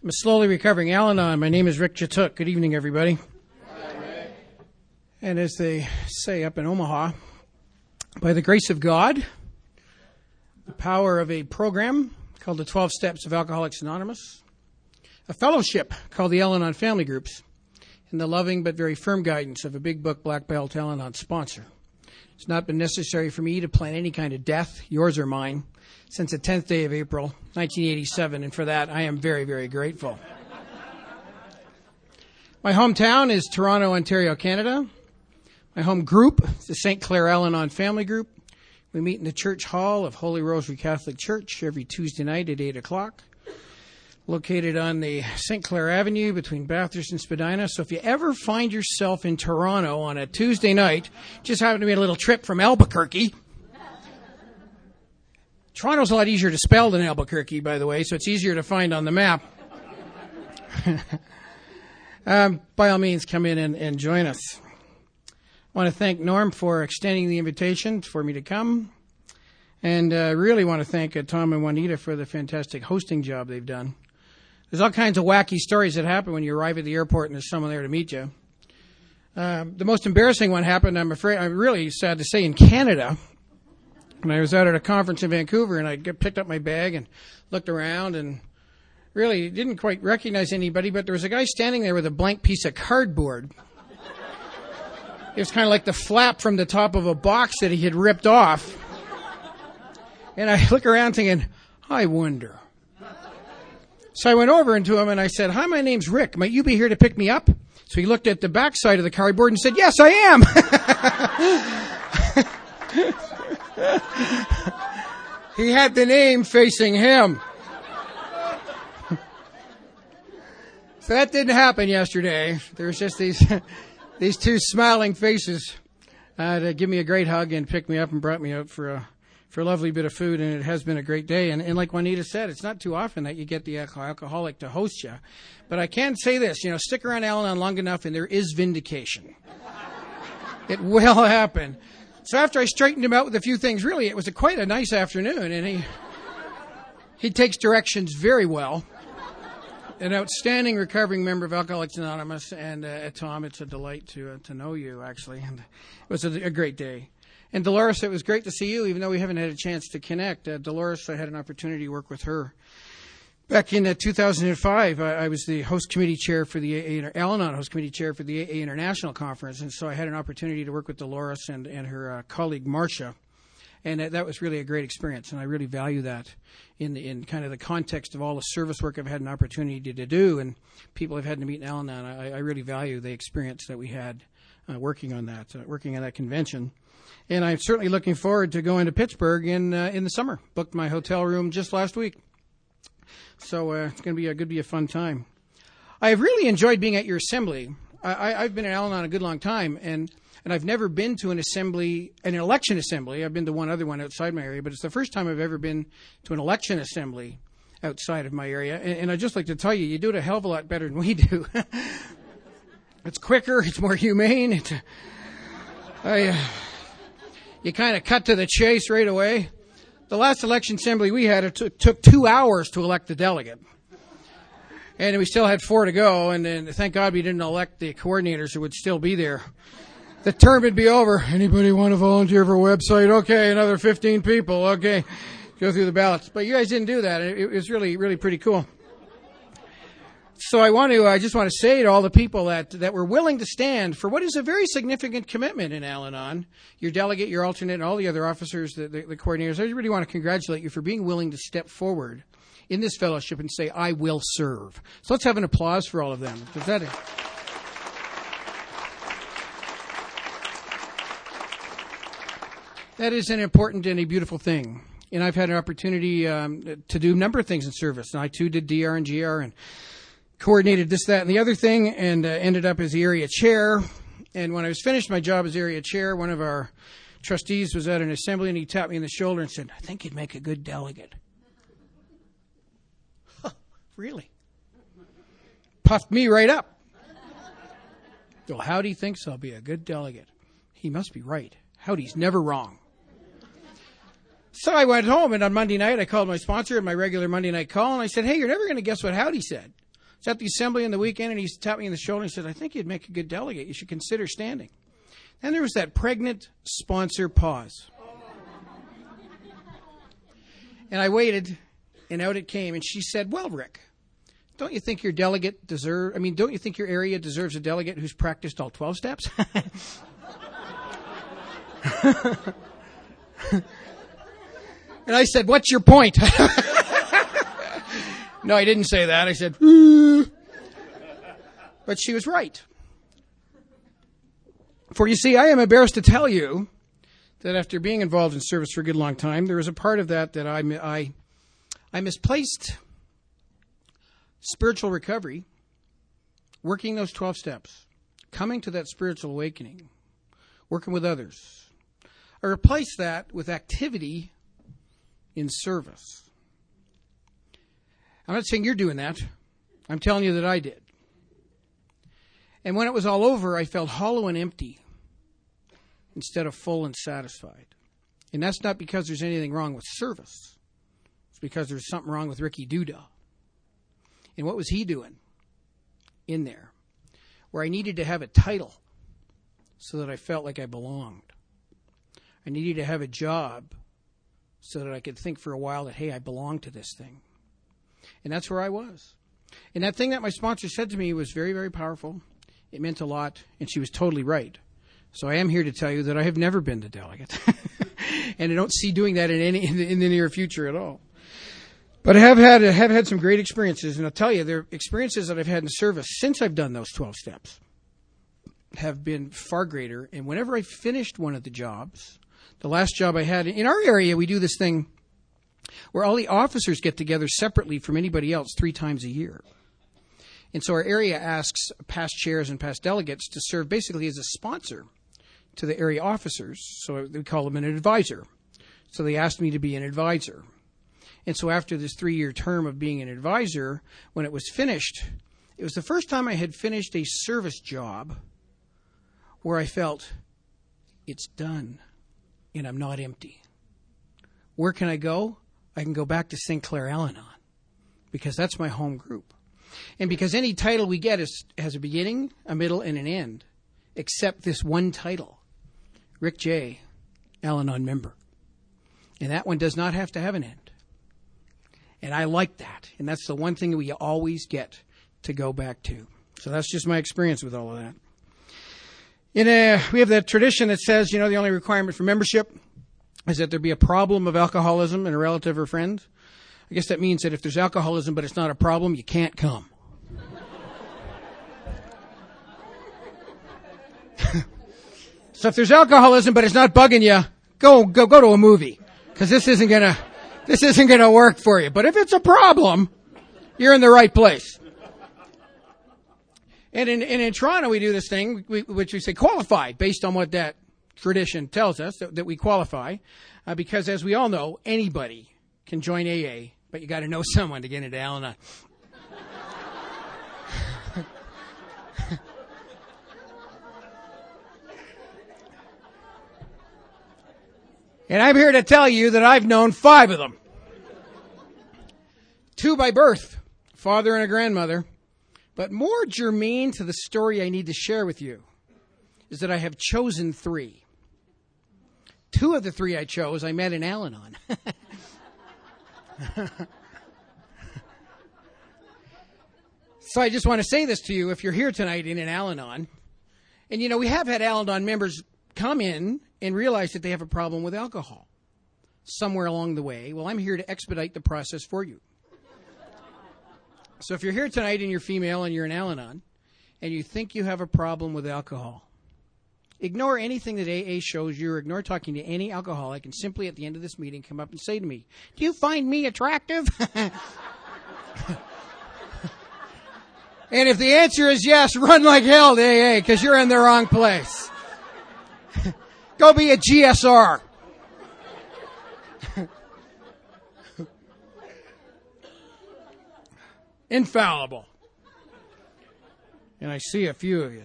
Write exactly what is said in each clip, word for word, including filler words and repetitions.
I'm a slowly recovering Al-Anon. My name is Rick Jatuk. Good evening, everybody. Hi, and as they say up in Omaha, by the grace of God, the power of a program called the twelve Steps of Alcoholics Anonymous, a fellowship called the Al-Anon Family Groups, and the loving but very firm guidance of a big book black belt Al-Anon sponsor. It's not been necessary for me to plan any kind of death, yours or mine, since the tenth day of April, nineteen eighty-seven, and for that I am very, very grateful. My hometown is Toronto, Ontario, Canada. My home group is the Saint Clair Al-Anon Family Group. We meet in the Church Hall of Holy Rosary Catholic Church every Tuesday night at eight o'clock, located on the Saint Clair Avenue between Bathurst and Spadina. So if you ever find yourself in Toronto on a Tuesday night, just happen to be a little trip from Albuquerque. Toronto's a lot easier to spell than Albuquerque, by the way, so it's easier to find on the map. um, by all means, come in and, and join us. I want to thank Norm for extending the invitation for me to come. And I uh, really want to thank uh, Tom and Juanita for the fantastic hosting job they've done. There's all kinds of wacky stories that happen when you arrive at the airport and there's someone there to meet you. Uh, the most embarrassing one happened, I'm afraid, I'm really sad to say, in Canada. When I was out at a conference in Vancouver, and I picked up my bag and looked around and really didn't quite recognize anybody, but there was a guy standing there with a blank piece of cardboard. It was kind of like the flap from the top of a box that he had ripped off. And I look around thinking, I wonder. So I went over into him and I said, hi, my name's Rick. Might you be here to pick me up? So he looked at the back side of the cardboard and said, yes, I am. He had the name facing him. So that didn't happen yesterday. There was just these these two smiling faces uh, to give me a great hug and pick me up and brought me out for a for a lovely bit of food, and it has been a great day. And, and like Juanita said, it's not too often that you get the alcoholic to host you. But I can say this, you know, stick around Al-Anon long enough and there is vindication. It will happen. So after I straightened him out with a few things, really, it was a quite a nice afternoon, and he he takes directions very well. An outstanding recovering member of Alcoholics Anonymous, and uh, Tom, it's a delight to uh, to know you, actually. And it was a, a great day. And Dolores, it was great to see you, even though we haven't had a chance to connect. Uh, Dolores, I had an opportunity to work with her. Back in uh, two thousand five, I, I was the host committee chair for the A A, Al-Anon host committee chair for the A A International Conference, and so I had an opportunity to work with Dolores and, and her uh, colleague Marcia, and uh, that was really a great experience, and I really value that in in kind of the context of all the service work I've had an opportunity to do, and people I've had to meet in Al-Anon. I, I really value the experience that we had uh, working on that, uh, working on that convention. And I'm certainly looking forward to going to Pittsburgh in uh, in the summer. Booked my hotel room just last week. So uh, it's going to be a good, be a fun time. I have really enjoyed being at your assembly. I, I, I've been at Al-Anon a good long time, and, and I've never been to an assembly, an election assembly. I've been to one other one outside my area, but it's the first time I've ever been to an election assembly outside of my area. And, and I'd just like to tell you, you do it a hell of a lot better than we do. It's quicker, it's more humane. It's, uh, I, uh, you kind of cut to the chase right away. The last election assembly we had, it took, took two hours to elect the delegate. And we still had four to go, and then thank God we didn't elect the coordinators who would still be there. The term would be over. Anybody want to volunteer for a website? Okay, another fifteen people. Okay, go through the ballots. But you guys didn't do that. It, it was really, really pretty cool. So I want to, I just want to say to all the people that, that were willing to stand for what is a very significant commitment in Al-Anon, your delegate, your alternate, and all the other officers, the, the, the coordinators, I really want to congratulate you for being willing to step forward in this fellowship and say, I will serve. So let's have an applause for all of them. Is that it? That is an important and a beautiful thing. And I've had an opportunity um, to do a number of things in service. And I, too, did D R and G R and coordinated this, that, and the other thing, and uh, ended up as the area chair. And when I was finished my job as area chair, one of our trustees was at an assembly, and he tapped me in the shoulder and said, I think you'd make a good delegate. Huh, really? Puffed me right up. Well, Howdy thinks I'll be a good delegate. He must be right. Howdy's never wrong. So I went home, and on Monday night, I called my sponsor at my regular Monday night call, and I said, hey, you're never going to guess what Howdy said. was at the assembly on the weekend, and he tapped me on the shoulder and he said, I think you'd make a good delegate. You should consider standing. Then there was that pregnant sponsor pause. And I waited, and out it came, and she said, well, Rick, don't you think your delegate deserve, I mean, don't you think your area deserves a delegate who's practiced all twelve steps? And I said, what's your point? No, I didn't say that. I said, ooh. But she was right. For you see, I am embarrassed to tell you that after being involved in service for a good long time, there was a part of that that I, I, I misplaced spiritual recovery, working those twelve steps, coming to that spiritual awakening, working with others. I replaced that with activity in service. I'm not saying you're doing that. I'm telling you that I did. And when it was all over, I felt hollow and empty instead of full and satisfied. And that's not because there's anything wrong with service. It's because there's something wrong with Ricky Duda. And what was he doing in there? Where I needed to have a title so that I felt like I belonged. I needed to have a job so that I could think for a while that, hey, I belong to this thing. And that's where I was. And that thing that my sponsor said to me was very, very powerful. It meant a lot, and she was totally right. So I am here to tell you that I have never been the delegate. And I don't see doing that in any in the, in the near future at all. But I have had I have had some great experiences, and I'll tell you, there are experiences that I've had in service since I've done those twelve steps have been far greater. And whenever I finished one of the jobs, the last job I had, in our area, we do this thing where all the officers get together separately from anybody else three times a year. And so our area asks past chairs and past delegates to serve basically as a sponsor to the area officers. So we call them an advisor. So they asked me to be an advisor. And so after this three-year term of being an advisor, when it was finished, it was the first time I had finished a service job where I felt, it's done, and I'm not empty. Where can I go? I can go back to Saint Clair Al-Anon, because that's my home group. And because any title we get is, has a beginning, a middle, and an end, except this one title, Rick J., Al-Anon member. And that one does not have to have an end. And I like that. And that's the one thing we always get to go back to. So that's just my experience with all of that. In a, we have that tradition that says, you know, the only requirement for membership is that there be a problem of alcoholism in a relative or friend. I guess that means that if there's alcoholism but it's not a problem, you can't come. So if there's alcoholism but it's not bugging you, go go go to a movie, because this isn't gonna this isn't gonna work for you. But if it's a problem, you're in the right place. And in, and in Toronto, we do this thing, we, which we say qualify, based on what that tradition tells us, that, that we qualify. Uh, because as we all know, anybody can join A A, but you got to know someone to get into Al-Anon. And I'm here to tell you that I've known five of them. Two by birth, father and a grandmother. But more germane to the story I need to share with you is that I have chosen three. Two of the three I chose I met in Al-Anon. So I just want to say this to you. If you're here tonight in an Al-Anon, and you know, we have had Al-Anon members come in and realize that they have a problem with alcohol somewhere along the way. Well, I'm here to expedite the process for you. So if you're here tonight and you're female and you're an Al-Anon and you think you have a problem with alcohol, ignore anything that A A shows you, or ignore talking to any alcoholic, and simply at the end of this meeting come up and say to me, do you find me attractive? And if the answer is yes, run like hell to A A, because you're in the wrong place. Go be a G S R. Infallible. And I see a few of you.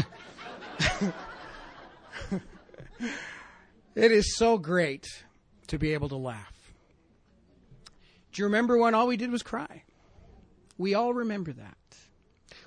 It is so great to be able to laugh. Do you remember when all we did was cry? We all remember that.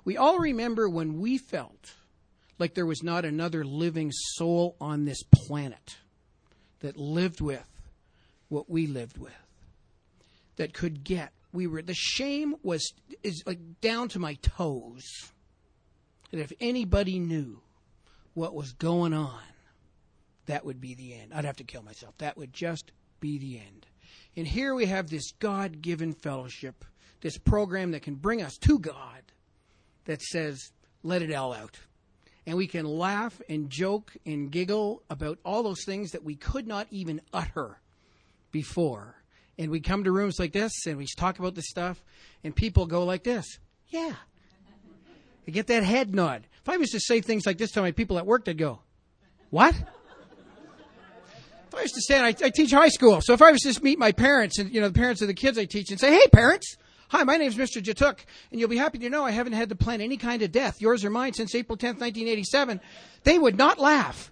We all remember when we felt like there was not another living soul on this planet that lived with what we lived with, that could get. We were, the shame was is like down to my toes. And if anybody knew what was going on, that would be the end. I'd have to kill myself. That would just be the end. And here we have this God-given fellowship, this program that can bring us to God, that says, let it all out. And we can laugh and joke and giggle about all those things that we could not even utter before. And we come to rooms like this and we talk about this stuff and people go like this. Yeah. They get that head nod. If I was to say things like this to my people at work, they'd go, what? If I was to stand, I, I teach high school. So if I was to meet my parents and, you know, the parents of the kids I teach and say, hey, parents. Hi, my name's Mister Jatuk, and you'll be happy to know I haven't had to plan any kind of death, yours or mine, since April tenth, nineteen eighty-seven. They would not laugh.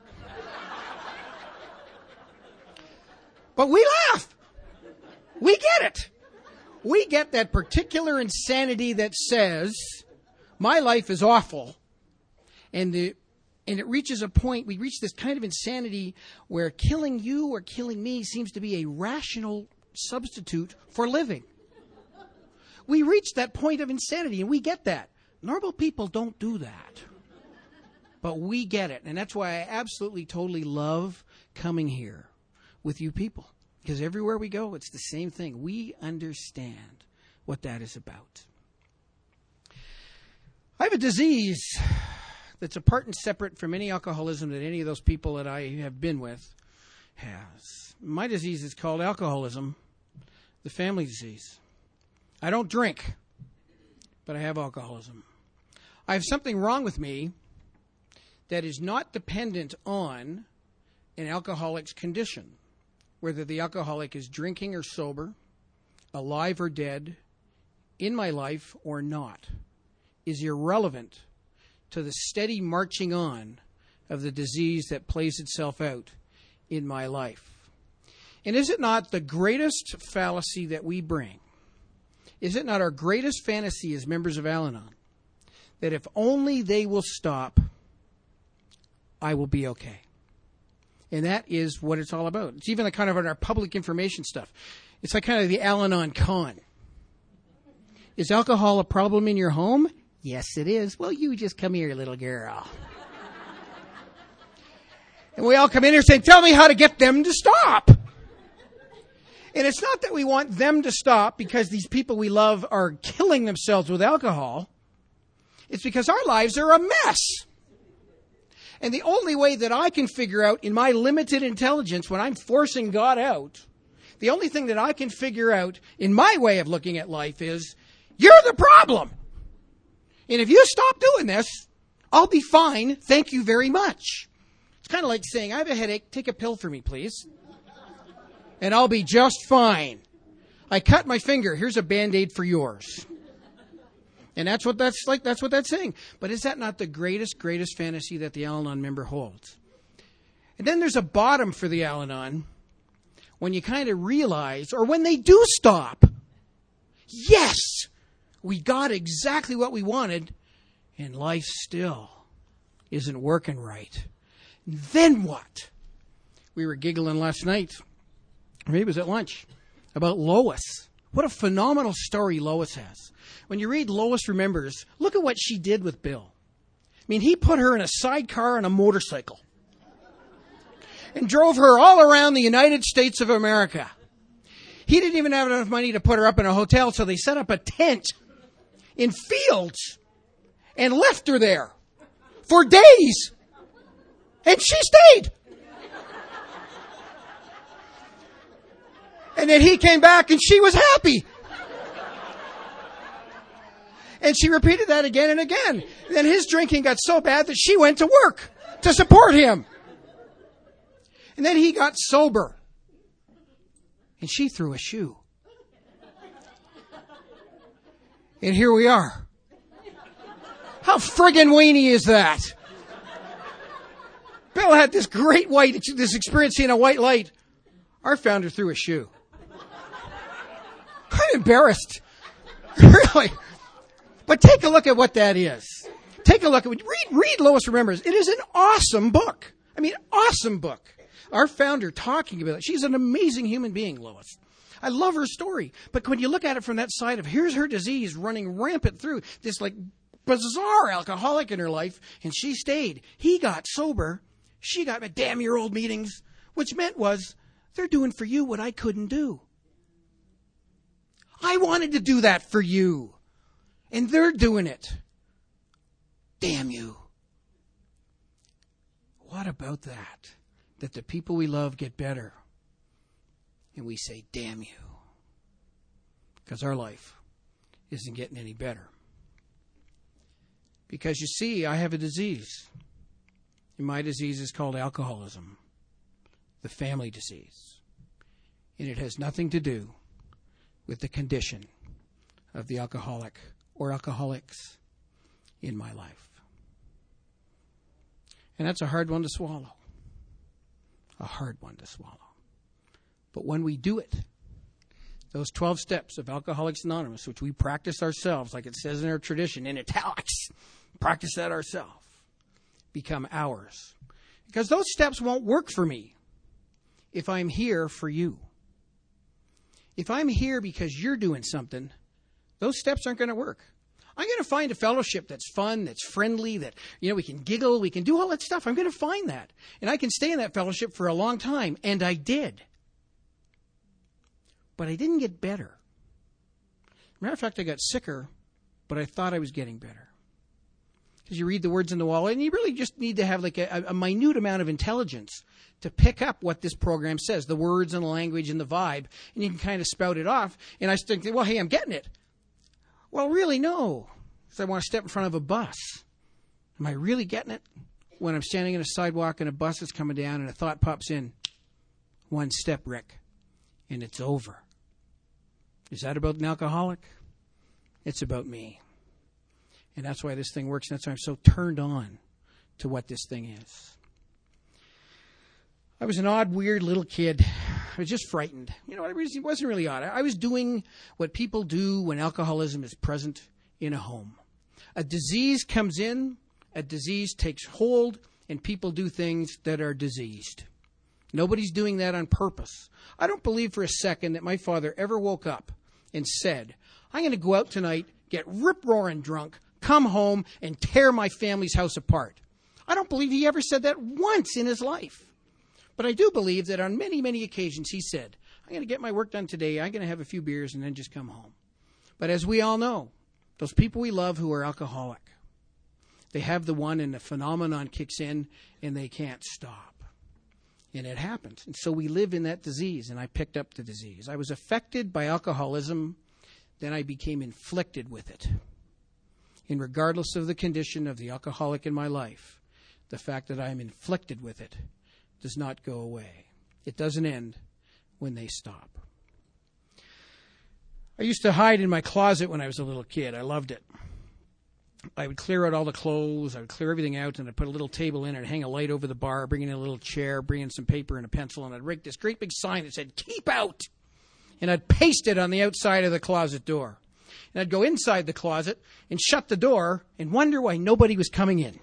But we laugh. We get it. We get that particular insanity that says, my life is awful, and the and it reaches a point, we reach this kind of insanity where killing you or killing me seems to be a rational substitute for living. We reach that point of insanity, and we get that. Normal people don't do that. But we get it. And that's why I absolutely, totally love coming here with you people. Because everywhere we go, it's the same thing. We understand what that is about. I have a disease that's apart and separate from any alcoholism that any of those people that I have been with has. My disease is called alcoholism, the family disease. I don't drink, but I have alcoholism. I have something wrong with me that is not dependent on an alcoholic's condition, whether the alcoholic is drinking or sober, alive or dead, in my life or not, is irrelevant to the steady marching on of the disease that plays itself out in my life. And is it not the greatest fallacy that we bring? Is it not our greatest fantasy as members of Al-Anon that if only they will stop, I will be okay? And that is what it's all about. It's even a kind of our public information stuff. It's like kind of the Al-Anon con. Is alcohol a problem in your home? Yes, it is. Well, you just come here, little girl. And we all come in here saying, tell me how to get them to stop. And it's not that we want them to stop because these people we love are killing themselves with alcohol. It's because our lives are a mess. And the only way that I can figure out in my limited intelligence when I'm forcing God out, the only thing that I can figure out in my way of looking at life is, you're the problem. And if you stop doing this, I'll be fine. Thank you very much. It's kind of like saying, I have a headache. Take a pill for me, please. And I'll be just fine. I cut my finger. Here's a Band-Aid for yours. And that's what that's like. That's what that's saying. But is that not the greatest, greatest fantasy that the Al-Anon member holds? And then there's a bottom for the Al-Anon when you kind of realize, or when they do stop, yes, we got exactly what we wanted, and life still isn't working right. Then what? We were giggling last night. Maybe it was at lunch, about Lois. What a phenomenal story Lois has. When you read Lois Remembers, look at what she did with Bill. I mean, he put her in a sidecar on a motorcycle and drove her all around the United States of America. He didn't even have enough money to put her up in a hotel, so they set up a tent in fields and left her there for days. And she stayed. And then he came back and she was happy. And she repeated that again and again. Then his drinking got so bad that she went to work to support him. And then he got sober. And she threw a shoe. And here we are. How friggin' weenie is that? Bill had this great white, this experience seeing a white light. Our founder threw a shoe. I'm embarrassed. Really. But take a look at what that is. Take a look at read read Lois Remembers. It is an awesome book. I mean, awesome book. Our founder talking about it. She's an amazing human being, Lois. I love her story. But when you look at it from that side of here's her disease running rampant through this like bizarre alcoholic in her life, and she stayed. He got sober. She got damn your old meetings, which meant was they're doing for you what I couldn't do. I wanted to do that for you, and they're doing it. Damn you. What about that? That the people we love get better, and we say, damn you, because our life isn't getting any better. Because you see, I have a disease. And my disease is called alcoholism, the family disease. And it has nothing to do with the condition of the alcoholic or alcoholics in my life. And that's a hard one to swallow. A hard one to swallow. But when we do it, those twelve steps of Alcoholics Anonymous, which we practice ourselves, like it says in our tradition, in italics, practice that ourselves, become ours. Because those steps won't work for me if I'm here for you. If I'm here because you're doing something, those steps aren't going to work. I'm going to find a fellowship that's fun, that's friendly, that, you know, we can giggle, we can do all that stuff. I'm going to find that. And I can stay in that fellowship for a long time. And I did. But I didn't get better. Matter of fact, I got sicker, but I thought I was getting better. Because you read the words in the wall, and you really just need to have like a, a minute amount of intelligence to pick up what this program says, the words and the language and the vibe, and you can kind of spout it off. And I think, well, hey, I'm getting it. Well, really, no, because I want to step in front of a bus. Am I really getting it? When I'm standing on a sidewalk and a bus is coming down and a thought pops in, one step, Rick, and it's over. Is that about an alcoholic? It's about me. And that's why this thing works. And that's why I'm so turned on to what this thing is. I was an odd, weird little kid. I was just frightened. You know, it wasn't really odd. I was doing what people do when alcoholism is present in a home. A disease comes in, a disease takes hold, and people do things that are diseased. Nobody's doing that on purpose. I don't believe for a second that my father ever woke up and said, I'm going to go out tonight, get rip-roaring drunk, come home, and tear my family's house apart. I don't believe he ever said that once in his life. But I do believe that on many, many occasions he said, I'm going to get my work done today, I'm going to have a few beers, and then just come home. But as we all know, those people we love who are alcoholic, they have the one and the phenomenon kicks in, and they can't stop. And it happens. And so we live in that disease, and I picked up the disease. I was affected by alcoholism, then I became inflicted with it. And regardless of the condition of the alcoholic in my life, the fact that I am inflicted with it does not go away. It doesn't end when they stop. I used to hide in my closet when I was a little kid. I loved it. I would clear out all the clothes. I would clear everything out, and I'd put a little table in. I'd hang a light over the bar, bring in a little chair, bring in some paper and a pencil, and I'd write this great big sign that said, "Keep out!" And I'd paste it on the outside of the closet door. And I'd go inside the closet and shut the door and wonder why nobody was coming in.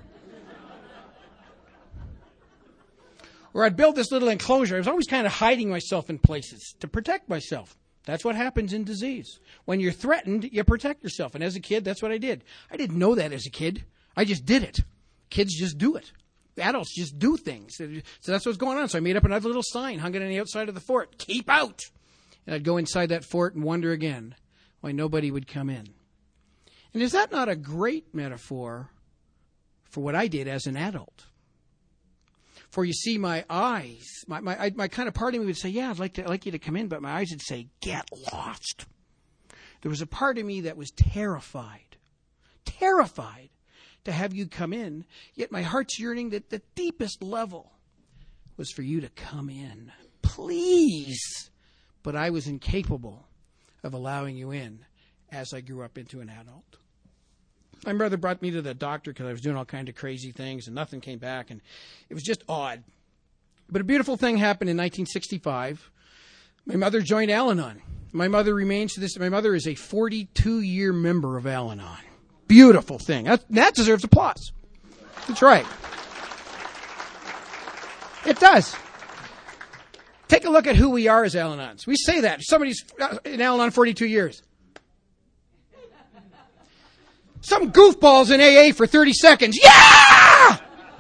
Or I'd build this little enclosure. I was always kind of hiding myself in places to protect myself. That's what happens in disease. When you're threatened, you protect yourself. And as a kid, that's what I did. I didn't know that as a kid. I just did it. Kids just do it. Adults just do things. So that's what's going on. So I made up another little sign, hung it on the outside of the fort. Keep out! And I'd go inside that fort and wonder again why nobody would come in. And is that not a great metaphor for what I did as an adult? For you see, my eyes, my my, my kind of part of me would say, yeah, I'd like to I'd like you to come in, but my eyes would say, get lost. There was a part of me that was terrified, terrified to have you come in, yet my heart's yearning at the deepest level was for you to come in. Please. But I was incapable of allowing you in as I grew up into an adult. My brother brought me to the doctor because I was doing all kinds of crazy things and nothing came back, and it was just odd. But a beautiful thing happened in nineteen sixty-five. My mother joined Al-Anon. My mother remains to this. My mother is a forty-two year member of Al-Anon. Beautiful thing. That, that deserves applause. That's right. It does. Take a look at who we are as Al-Anons. We say that. Somebody's in Al-Anon forty-two years. Some goofballs in A A for thirty seconds. Yeah!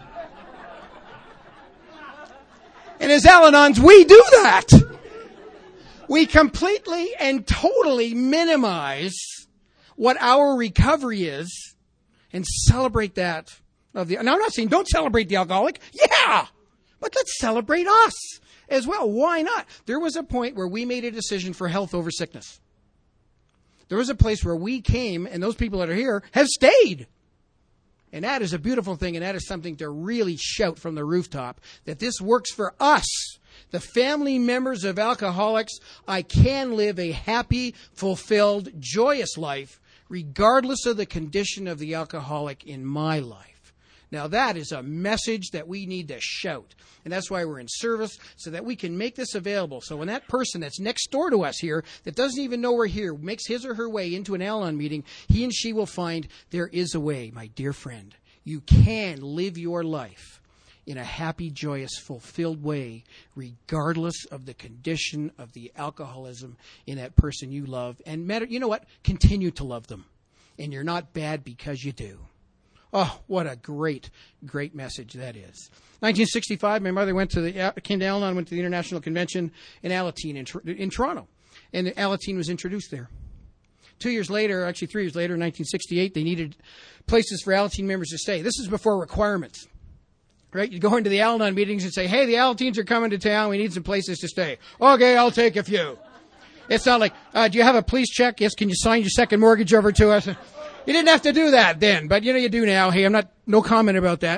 And as Al-Anons, we do that. We completely and totally minimize what our recovery is and celebrate that. Of the, now, I'm not saying don't celebrate the alcoholic. Yeah! But let's celebrate us as well. Why not? There was a point where we made a decision for health over sickness. There was a place where we came, and those people that are here have stayed. And that is a beautiful thing, and that is something to really shout from the rooftop, that this works for us, the family members of alcoholics. I can live a happy, fulfilled, joyous life, regardless of the condition of the alcoholic in my life. Now, that is a message that we need to shout. And that's why we're in service, so that we can make this available. So when that person that's next door to us here, that doesn't even know we're here, makes his or her way into an Al-Anon meeting, he and she will find there is a way, my dear friend. You can live your life in a happy, joyous, fulfilled way, regardless of the condition of the alcoholism in that person you love. And matter, you know what? Continue to love them. And you're not bad because you do. Oh, what a great, great message that is. nineteen sixty-five, my mother went to the, came to Al-Anon, went to the International Convention in Alateen in, in Toronto. And Alateen was introduced there. Two years later, actually three years later, in nineteen sixty-eight, they needed places for Alateen members to stay. This is before requirements. Right? You go into the Al-Anon meetings and say, hey, the Alateens are coming to town. We need some places to stay. Okay, I'll take a few. It's not like, uh, do you have a police check? Yes, can you sign your second mortgage over to us? You didn't have to do that then, but you know you do now. Hey, I'm not, no comment about that.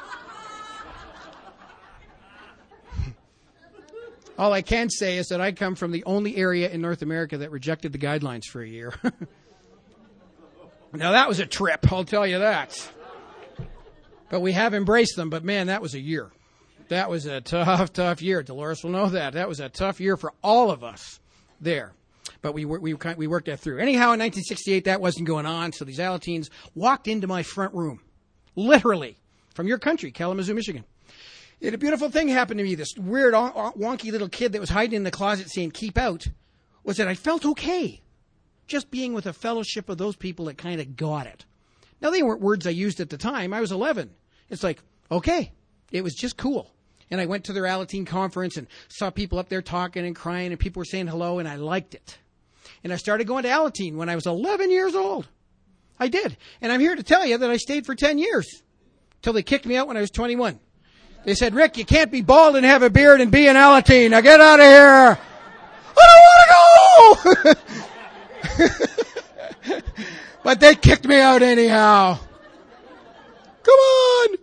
All I can say is that I come from the only area in North America that rejected the guidelines for a year. Now that was a trip, I'll tell you that. But we have embraced them, but man, that was a year. That was a tough, tough year. Dolores will know that. That was a tough year for all of us there. But we we we worked that through. Anyhow, in nineteen sixty-eight, that wasn't going on. So these Alateens walked into my front room, literally, from your country, Kalamazoo, Michigan. And a beautiful thing happened to me. This weird, wonky little kid that was hiding in the closet saying, keep out, was that I felt okay just being with a fellowship of those people that kind of got it. Now, they weren't words I used at the time. I was eleven. It's like, okay, it was just cool. And I went to their Alateen conference and saw people up there talking and crying, and people were saying hello, and I liked it. And I started going to Alateen when I was eleven years old. I did. And I'm here to tell you that I stayed for ten years till they kicked me out when I was twenty-one. They said, Rick, you can't be bald and have a beard and be an Alateen. Now get out of here. I don't want to go. But they kicked me out anyhow. Come on.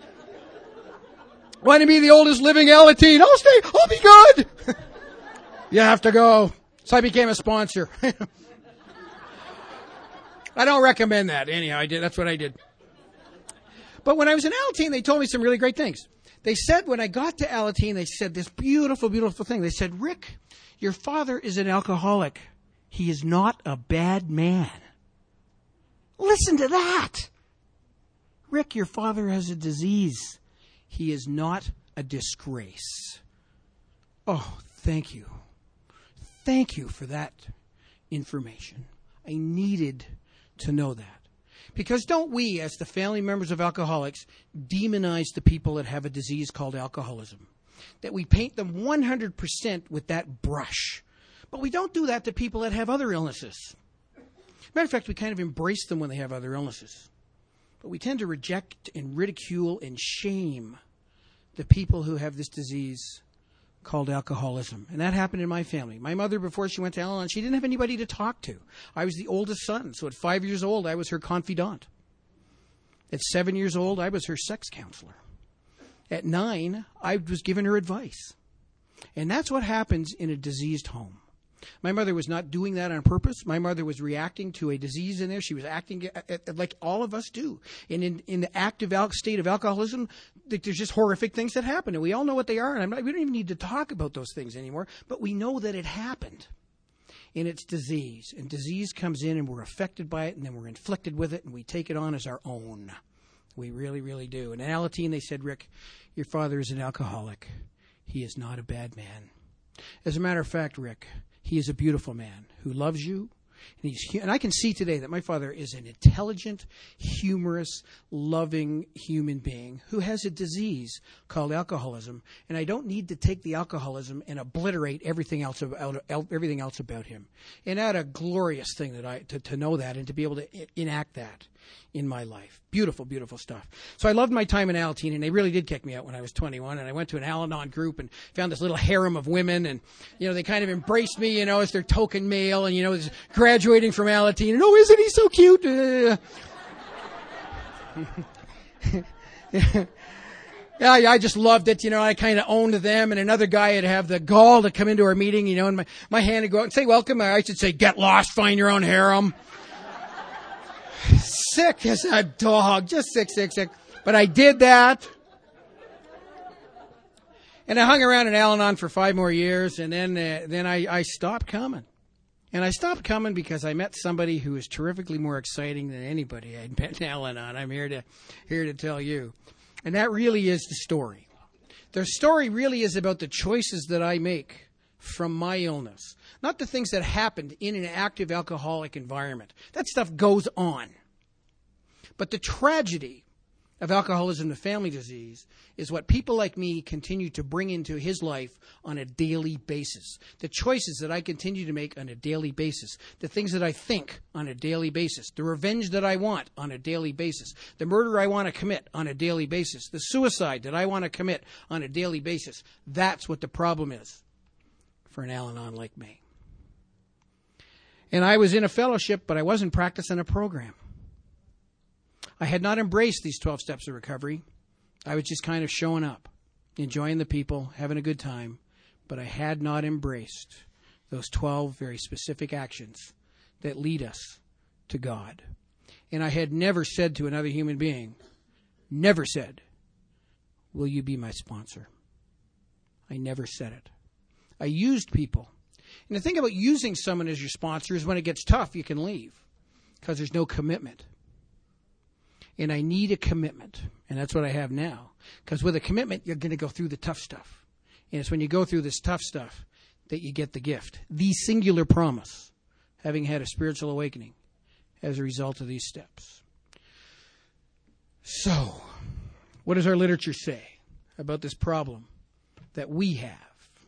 Want to be the oldest living Alateen? I'll stay. I'll be good. You have to go. So I became a sponsor. I don't recommend that. Anyhow, I did. That's what I did. But when I was in Alateen, they told me some really great things. They said, when I got to Alateen, they said this beautiful, beautiful thing. They said, Rick, your father is an alcoholic. He is not a bad man. Listen to that. Rick, your father has a disease. He is not a disgrace. Oh, thank you. Thank you for that information. I needed to know that. Because don't we, as the family members of alcoholics, demonize the people that have a disease called alcoholism? That we paint them one hundred percent with that brush. But we don't do that to people that have other illnesses. Matter of fact, we kind of embrace them when they have other illnesses. But we tend to reject and ridicule and shame the people who have this disease called alcoholism. And that happened in my family. My mother, before she went to Al-Anon, she didn't have anybody to talk to. I was the oldest son, so at five years old, I was her confidant. At seven years old, I was her sex counselor. At nine, I was giving her advice. And that's what happens in a diseased home. My mother was not doing that on purpose. My mother was reacting to a disease in there. She was acting like all of us do. And in, in the active state of alcoholism, there's just horrific things that happen. And we all know what they are. And I'm not, we don't even need to talk about those things anymore. But we know that it happened. and it's disease. And disease comes in and we're affected by it, and then we're inflicted with it, and we take it on as our own. We really, really do. And in Alateen, they said, Rick, your father is an alcoholic. He is not a bad man. As a matter of fact, Rick, he is a beautiful man who loves you. And, he's, and I can see today that my father is an intelligent, humorous, loving human being who has a disease called alcoholism. And I don't need to take the alcoholism and obliterate everything else about everything else about him. And that a glorious thing that I to, to know that and to be able to enact that in my life. Beautiful, beautiful stuff. So I loved my time in Alateen, and they really did kick me out when I was twenty-one. And I went to an Al-Anon group and found this little harem of women, and you know they kind of embraced me, you know, as their token male, and you know, graduating from Alateen, and oh, isn't he so cute? Uh, Yeah, I just loved it. You know, I kind of owned them, and another guy would have the gall to come into our meeting, you know, and my, my hand would go out and say, welcome. I should say, get lost, find your own harem. Sick as a dog, just sick, sick, sick. But I did that. And I hung around in Al-Anon for five more years, and then uh, then I, I stopped coming. And I stopped coming because I met somebody who was terrifically more exciting than anybody I'd met in Al-Anon. I'm here to here to tell you. And that really is the story. The story really is about the choices that I make from my illness, not the things that happened in an active alcoholic environment. That stuff goes on. But the tragedy of alcoholism, the family disease, is what people like me continue to bring into his life on a daily basis. The choices that I continue to make on a daily basis. The things that I think on a daily basis. The revenge that I want on a daily basis. The murder I want to commit on a daily basis. The suicide that I want to commit on a daily basis. That's what the problem is for an Al-Anon like me. And I was in a fellowship, but I wasn't practicing a program. I had not embraced these twelve steps of recovery. I was just kind of showing up, enjoying the people, having a good time, but I had not embraced those twelve very specific actions that lead us to God. And I had never said to another human being, never said, will you be my sponsor? I never said it. I used people. And the thing about using someone as your sponsor is when it gets tough, you can leave because there's no commitment. And I need a commitment, and that's what I have now. Because with a commitment, you're going to go through the tough stuff. And it's when you go through this tough stuff that you get the gift, the singular promise, having had a spiritual awakening as a result of these steps. So, what does our literature say about this problem that we have?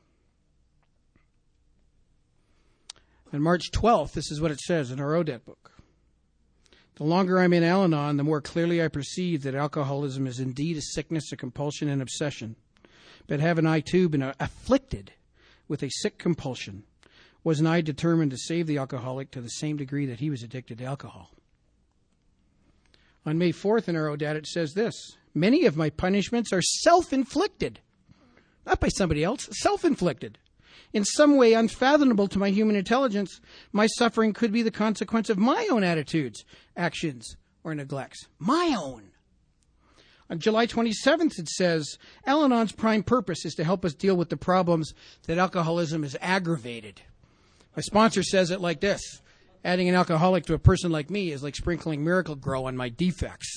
On March twelfth, this is what it says in our Odette book. The longer I'm in Al-Anon, the more clearly I perceive that alcoholism is indeed a sickness, a compulsion, and obsession. But haven't I too been afflicted with a sick compulsion? Wasn't I determined to save the alcoholic to the same degree that he was addicted to alcohol? On May fourth in our Odette, it says this: many of my punishments are self-inflicted. Not by somebody else, self-inflicted. In some way unfathomable to my human intelligence, my suffering could be the consequence of my own attitudes, actions, or neglects. My own. On July twenty-seventh, it says, Al-Anon's prime purpose is to help us deal with the problems that alcoholism has aggravated. My sponsor says it like this: adding an alcoholic to a person like me is like sprinkling Miracle Grow on my defects.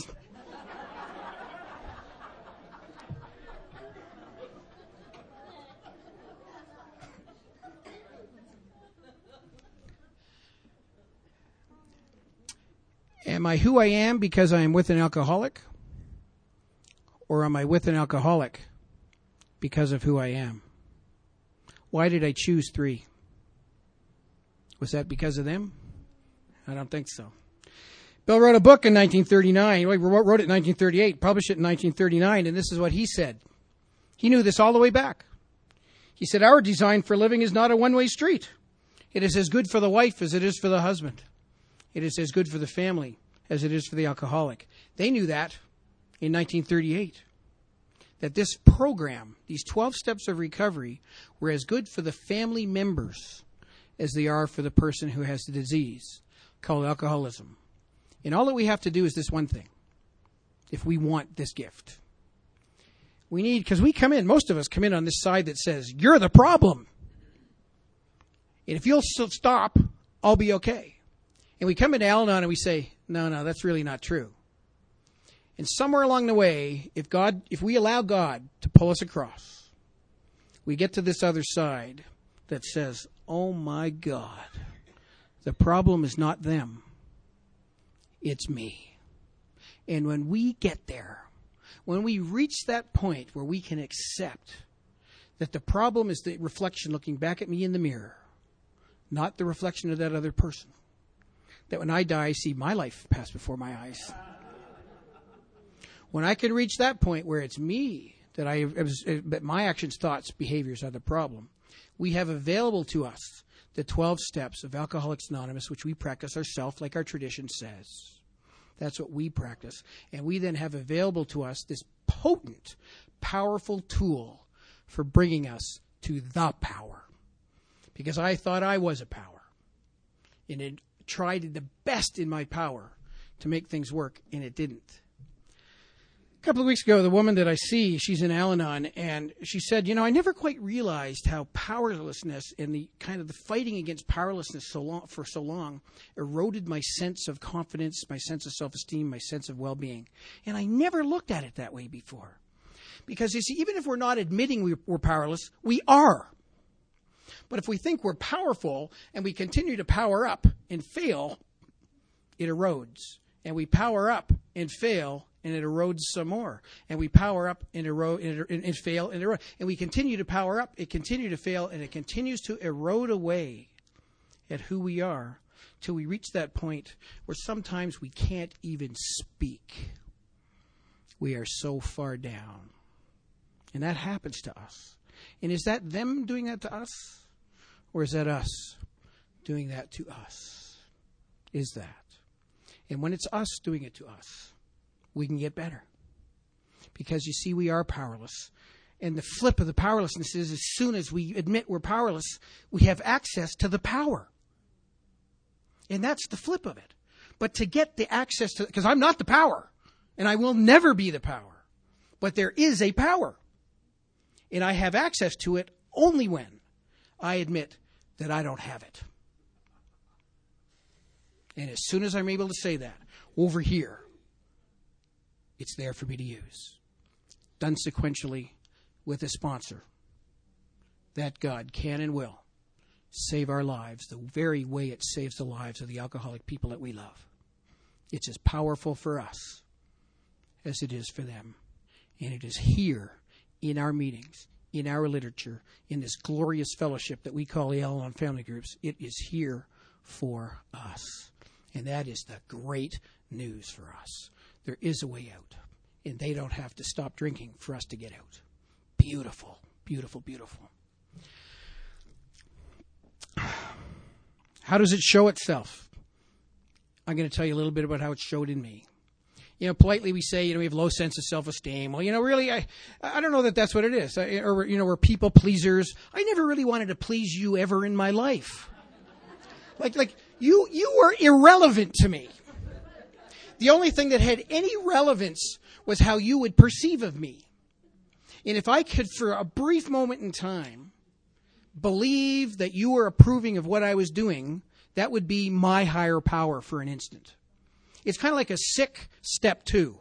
Am I who I am because I am with an alcoholic? Or am I with an alcoholic because of who I am? Why did I choose three? Was that because of them? I don't think so. Bill wrote a book in nineteen thirty-nine. He wrote it in nineteen thirty-eight, published it in nineteen thirty-nine, and this is what he said. He knew this all the way back. He said, our design for living is not a one-way street. It is as good for the wife as it is for the husband. It is as good for the family as it is for the alcoholic. They knew that in nineteen thirty-eight, that this program, these twelve steps of recovery, were as good for the family members as they are for the person who has the disease called alcoholism. And all that we have to do is this one thing, if we want this gift. We need, because we come in, most of us come in on this side that says, you're the problem. And if you'll stop, I'll be okay. And we come into Al-Anon and we say, no, no, that's really not true. And somewhere along the way, if God, if we allow God to pull us across, we get to this other side that says, oh my God, the problem is not them. It's me. And when we get there, when we reach that point where we can accept that the problem is the reflection looking back at me in the mirror, not the reflection of that other person, that when I die, I see my life pass before my eyes. When I can reach that point where it's me, that I, that my actions, thoughts, behaviors are the problem, we have available to us the twelve steps of Alcoholics Anonymous, which we practice ourselves like our tradition says. That's what we practice. And we then have available to us this potent, powerful tool for bringing us to the power. Because I thought I was a power. And it tried the best in my power to make things work, and it didn't. A couple of weeks ago, the woman that I see, she's in Al-Anon, and she said, you know, I never quite realized how powerlessness and the kind of the fighting against powerlessness so long, for so long eroded my sense of confidence, my sense of self-esteem, my sense of well-being. And I never looked at it that way before. Because, you see, even if we're not admitting we, we're powerless, we are. But if we think we're powerful and we continue to power up and fail, it erodes. And we power up and fail, and it erodes some more. And we power up and erode and, and, and fail and erode. And we continue to power up, it continues to fail, and it continues to erode away at who we are till we reach that point where sometimes we can't even speak. We are so far down. And that happens to us. And is that them doing that to us? Or is that us doing that to us? Is that? And when it's us doing it to us, we can get better. Because, you see, we are powerless. And the flip of the powerlessness is as soon as we admit we're powerless, we have access to the power. And that's the flip of it. But to get the access to, because I'm not the power, and I will never be the power, but there is a power. And I have access to it only when I admit that I don't have it. And as soon as I'm able to say that, over here, it's there for me to use. Done sequentially with a sponsor. That God can and will save our lives the very way it saves the lives of the alcoholic people that we love. It's as powerful for us as it is for them. And it is here in our meetings, in our literature, in this glorious fellowship that we call the Al-Anon Family Groups. It is here for us. And that is the great news for us. There is a way out. And they don't have to stop drinking for us to get out. Beautiful, beautiful, beautiful. How does it show itself? I'm going to tell you a little bit about how it showed in me. You know, politely we say, you know, we have low sense of self-esteem. Well, you know, really, I I don't know that that's what it is. I, or, you know, we're people pleasers. I never really wanted to please you ever in my life. Like, like you, you were irrelevant to me. The only thing that had any relevance was how you would perceive of me. And if I could, for a brief moment in time, believe that you were approving of what I was doing, that would be my higher power for an instant. It's kind of like a sick step two.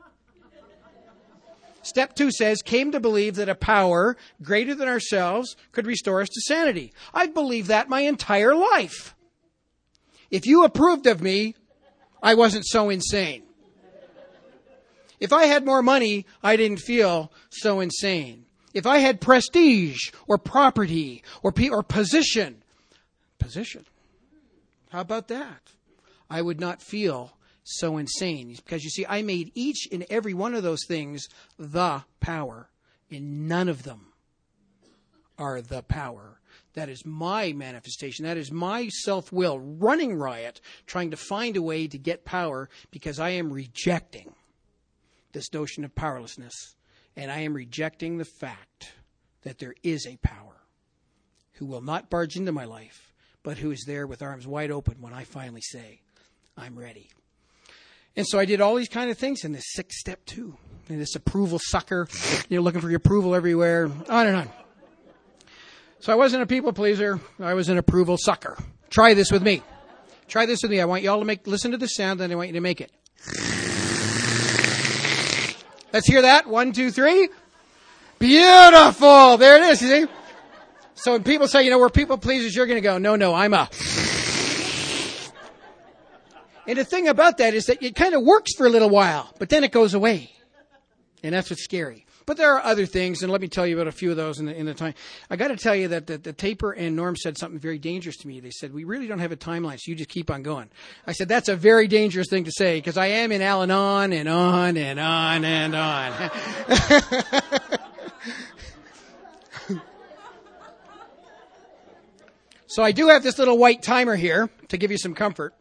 Step two says, came to believe that a power greater than ourselves could restore us to sanity. I've believed that my entire life. If you approved of me, I wasn't so insane. If I had more money, I didn't feel so insane. If I had prestige or property or or position, position, how about that? I would not feel so insane. Because you see, I made each and every one of those things the power, and none of them are the power. That is my manifestation. That is my self-will running riot, trying to find a way to get power because I am rejecting this notion of powerlessness. And I am rejecting the fact that there is a power who will not barge into my life, but who is there with arms wide open when I finally say, I'm ready. And so I did all these kind of things in this sixth step too. And this approval sucker, you're looking for your approval everywhere, on and on. So I wasn't a people pleaser. I was an approval sucker. Try this with me. Try this with me. I want you all to make, listen to the sound, and I want you to make it. Let's hear that. One, two, three. Beautiful. There it is. You see? So when people say, you know, we're people pleasers, you're going to go, no, no, I'm a. And the thing about that is that it kind of works for a little while, but then it goes away. And that's what's scary. But there are other things, and let me tell you about a few of those in the, in the time. I got to tell you that the, the taper and Norm said something very dangerous to me. They said, we really don't have a timeline, so you just keep on going. I said, that's a very dangerous thing to say, because I am in Al-Anon and on and on and on. So I do have this little white timer here to give you some comfort.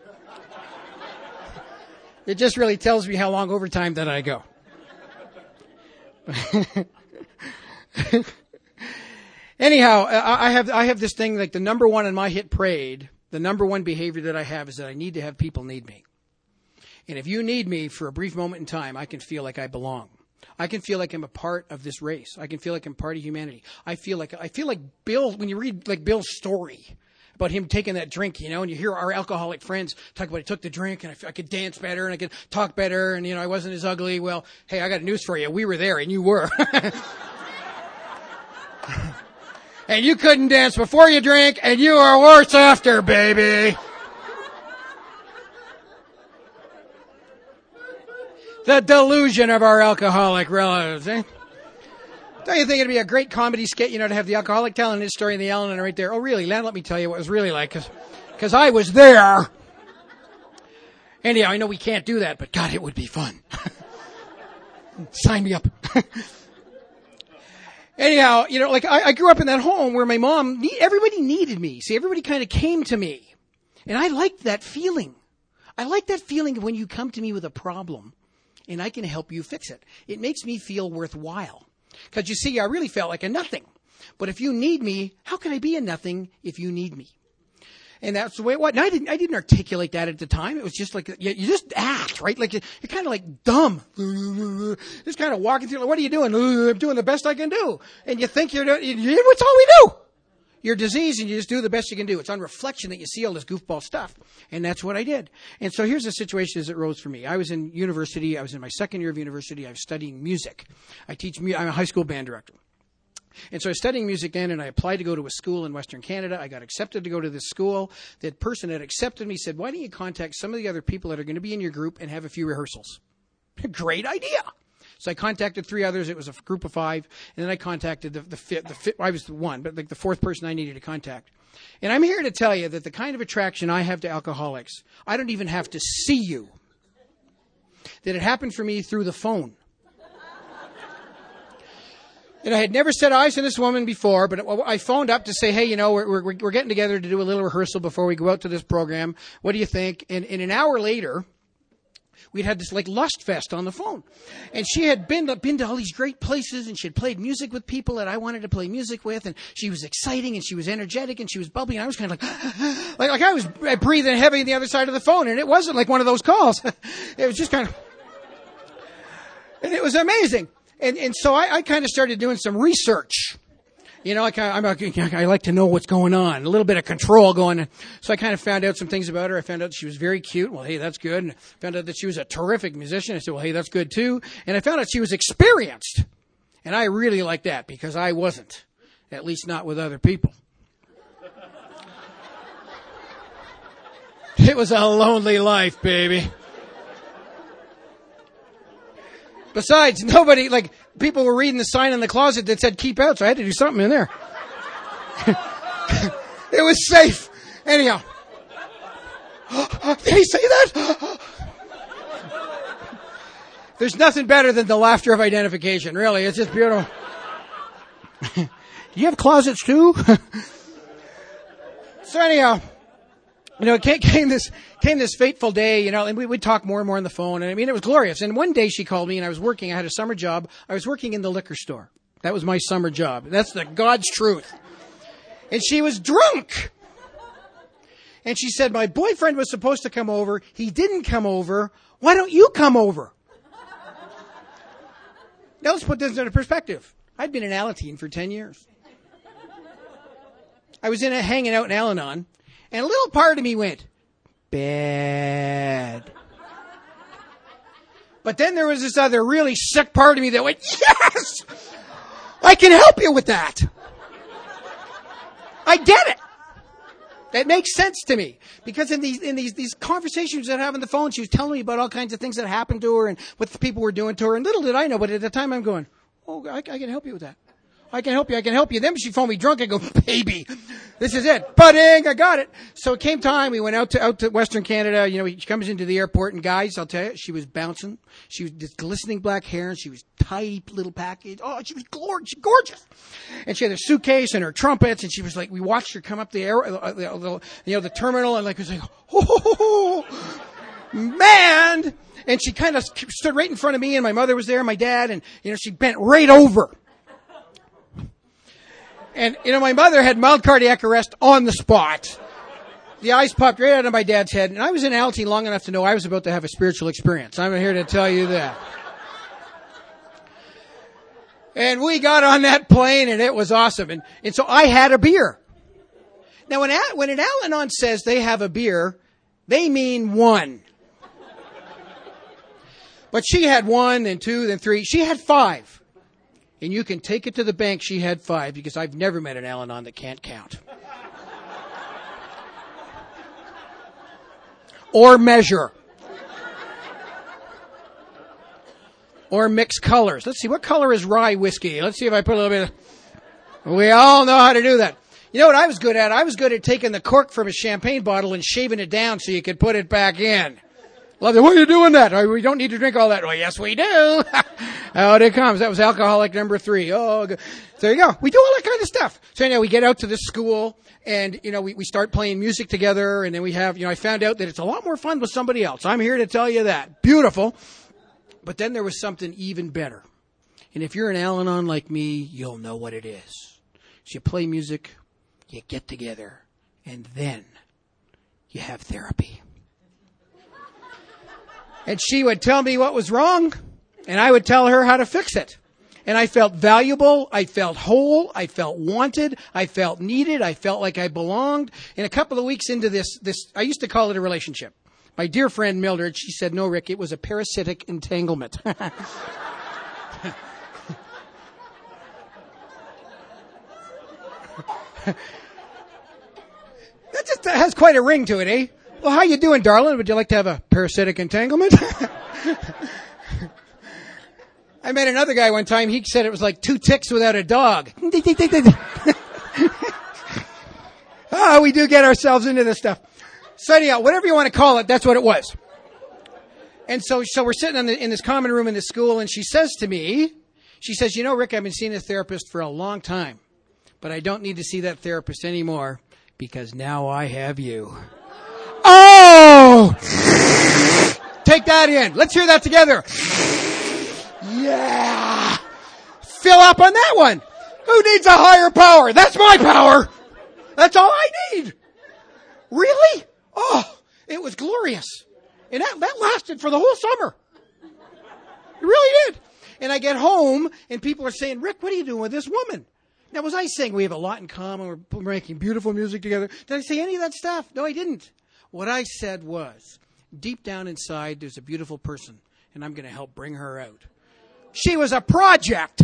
It just really tells me how long overtime that I go. Anyhow, I have I have this thing, like the number one on my hit parade, the number one behavior that I have is that I need to have people need me. And if you need me for a brief moment in time, I can feel like I belong. I can feel like I'm a part of this race. I can feel like I'm part of humanity. I feel like I feel like Bill, when you read like Bill's story about him taking that drink, you know, and you hear our alcoholic friends talk about he took the drink and I, I could dance better and I could talk better and, you know, I wasn't as ugly. Well, hey, I got news for you. We were there and you were. And you couldn't dance before you drank and you are worse after, baby. The delusion of our alcoholic relatives, eh? Don't you think it'd be a great comedy skit, you know, to have the alcoholic telling his story in the Al-Anon right there? Oh, really, Len, let me tell you what it was really like, because because I was there. Anyhow, I know we can't do that, but God, it would be fun. Sign me up. Anyhow, you know, like I, I grew up in that home where my mom, everybody needed me. See, everybody kind of came to me. And I liked that feeling. I like that feeling of when you come to me with a problem and I can help you fix it. It makes me feel worthwhile. Because you see, I really felt like a nothing. But if you need me, how can I be a nothing if you need me? And that's the way it was. And I didn't, I didn't articulate that at the time. It was just like, you, you just act, right? Like, you're kind of like dumb. Just kind of walking through, like, what are you doing? I'm doing the best I can do. And you think you're doing, what's all we do? You're diseased and you just do the best you can do. It's on reflection that you see all this goofball stuff. And that's what I did. And so here's the situation as it rose for me. I was in university. I was in my second year of university. I was studying music. I teach, I'm a high school band director. And so I was studying music then, and I applied to go to a school in Western Canada. I got accepted to go to this school. That person that accepted me said, why don't you contact some of the other people that are going to be in your group and have a few rehearsals? Great idea. So I contacted three others. It was a group of five. And then I contacted the, the fifth. The fifth, I was the one, but like the fourth person I needed to contact. And I'm here to tell you that the kind of attraction I have to alcoholics, I don't even have to see you. That it happened for me through the phone. And I had never set eyes on this woman before, but I phoned up to say, hey, you know, we're, we're, we're getting together to do a little rehearsal before we go out to this program. What do you think? And, and an hour later, we'd had this like lust fest on the phone. And she had been to, been to all these great places, and she had played music with people that I wanted to play music with. And she was exciting, and she was energetic, and she was bubbly. And I was kind of like, like, like I was breathing heavy on the other side of the phone. And it wasn't like one of those calls. It was just kind of, and it was amazing. And, and so I, I kind of started doing some research. You know, I, kind of, I'm, I like to know what's going on, a little bit of control going on. So I kind of found out some things about her. I found out she was very cute. Well, hey, that's good. And I found out that she was a terrific musician. I said, well, hey, that's good too. And I found out she was experienced. And I really like that because I wasn't, at least not with other people. It was a lonely life, baby. Besides, nobody, like, people were reading the sign in the closet that said keep out, so I had to do something in there. It was safe. Anyhow. Did he say that? There's nothing better than the laughter of identification, really. It's just beautiful. Do you have closets too? So anyhow. You know, it came this, came this fateful day, you know, and we would talk more and more on the phone. And I mean, it was glorious. And one day she called me and I was working, I had a summer job. I was working in the liquor store. That was my summer job. That's the God's truth. And she was drunk. And she said, my boyfriend was supposed to come over. He didn't come over. Why don't you come over? Now let's put this into perspective. I'd been in Alateen for ten years. I was in a, hanging out in Al-Anon, and a little part of me went, bad. But then there was this other really sick part of me that went, yes! I can help you with that. I get it. It makes sense to me. Because in these in these these conversations that I have on the phone, she was telling me about all kinds of things that happened to her and what the people were doing to her. And little did I know, but at the time I'm going, oh, I, I can help you with that. I can help you. I can help you. Then she phoned me drunk. I go, baby, this is it. Budding. I got it. So it came time. We went out to out to Western Canada. You know, she comes into the airport, and guys, I'll tell you, she was bouncing. She was this glistening black hair, and she was tidy little package. Oh, she was gorgeous, gorgeous. And she had her suitcase and her trumpets, and she was like, we watched her come up the air, uh, the, the, you know, the terminal, and like it was like, oh, man. And she kind of stood right in front of me, and my mother was there, and my dad, and you know, she bent right over. And, you know, my mother had mild cardiac arrest on the spot. The eyes popped right out of my dad's head. And I was in A L T long enough to know I was about to have a spiritual experience. I'm here to tell you that. And we got on that plane, and it was awesome. And, and so I had a beer. Now, when, when an Al-Anon says they have a beer, they mean one. But she had one, then two, then three. She had five. And you can take it to the bank, she had five, because I've never met an Al-Anon that can't count. Or measure. Or mix colors. Let's see, what color is rye whiskey? Let's see if I put a little bit of... We all know how to do that. You know what I was good at? I was good at taking the cork from a champagne bottle and shaving it down so you could put it back in. Love it. Why are you doing that? Oh, we don't need to drink all that. Well, yes, we do. Out it comes. That was alcoholic number three. Oh, good. There you go. We do all that kind of stuff. So anyway, we get out to this school, and, you know, we, we start playing music together, and then we have, you know, I found out that it's a lot more fun with somebody else. I'm here to tell you that. Beautiful. But then there was something even better. And if you're an Al-Anon like me, you'll know what it is. So you play music, you get together, and then you have therapy. And she would tell me what was wrong, and I would tell her how to fix it. And I felt valuable, I felt whole, I felt wanted, I felt needed, I felt like I belonged. And a couple of weeks into this, this, I used to call it a relationship. My dear friend Mildred, she said, no, Rick, it was a parasitic entanglement. That just that has quite a ring to it, eh? Well, how you doing, darling? Would you like to have a parasitic entanglement? I met another guy one time. He said it was like two ticks without a dog. Oh, we do get ourselves into this stuff. So anyhow, whatever you want to call it, that's what it was. And so, so we're sitting in, the, in this common room in the school, and she says to me, she says, you know, Rick, I've been seeing a therapist for a long time, but I don't need to see that therapist anymore because now I have you. Oh! Take that in. Let's hear that together. Yeah! Fill up on that one. Who needs a higher power? That's my power. That's all I need. Really? Oh, it was glorious. And that, that lasted for the whole summer. It really did. And I get home, and people are saying, Rick, what are you doing with this woman? Now, was I saying we have a lot in common? We're making beautiful music together. Did I say any of that stuff? No, I didn't. What I said was, deep down inside, there's a beautiful person, and I'm going to help bring her out. She was a project.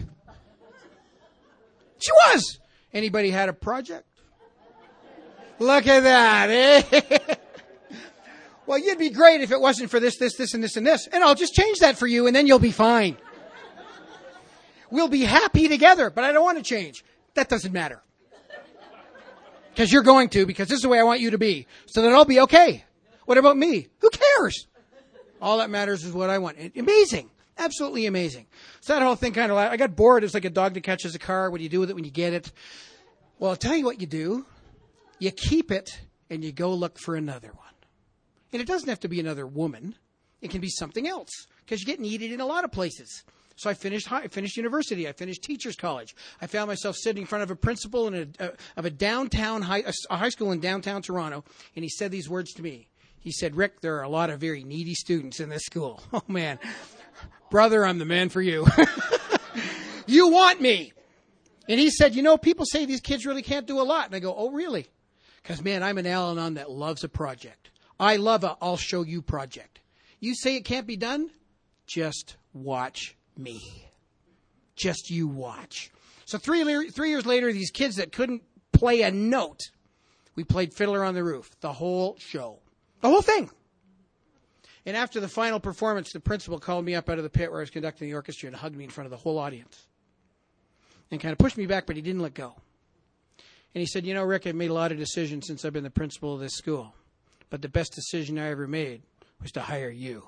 She was. Anybody had a project? Look at that, eh? Well, you'd be great if it wasn't for this, this, this, and this, and this. And I'll just change that for you, and then you'll be fine. We'll be happy together, but I don't want to change. That doesn't matter. Because you're going to, because this is the way I want you to be. So that I'll be okay. What about me? Who cares? All that matters is what I want. Amazing. Absolutely amazing. So that whole thing kind of, I got bored. It's like a dog that catches a car. What do you do with it when you get it? Well, I'll tell you what you do. You keep it, and you go look for another one. And it doesn't have to be another woman. It can be something else. Because you get needed in a lot of places. So I finished high, I finished university. I finished teacher's college. I found myself sitting in front of a principal in a, a, of a downtown high, a high school in downtown Toronto, and he said these words to me. He said, Rick, there are a lot of very needy students in this school. Oh, man. Brother, I'm the man for you. You want me. And he said, you know, people say these kids really can't do a lot. And I go, oh, really? Because, man, I'm an Al-Anon that loves a project. I love a I'll show you project. You say it can't be done? Just watch me. Just you watch. So three, three years later, these kids that couldn't play a note, we played Fiddler on the Roof, the whole show, the whole thing. And after the final performance, the principal called me up out of the pit where I was conducting the orchestra and hugged me in front of the whole audience and kind of pushed me back, but he didn't let go. And he said, you know, Rick, I've made a lot of decisions since I've been the principal of this school, but the best decision I ever made was to hire you.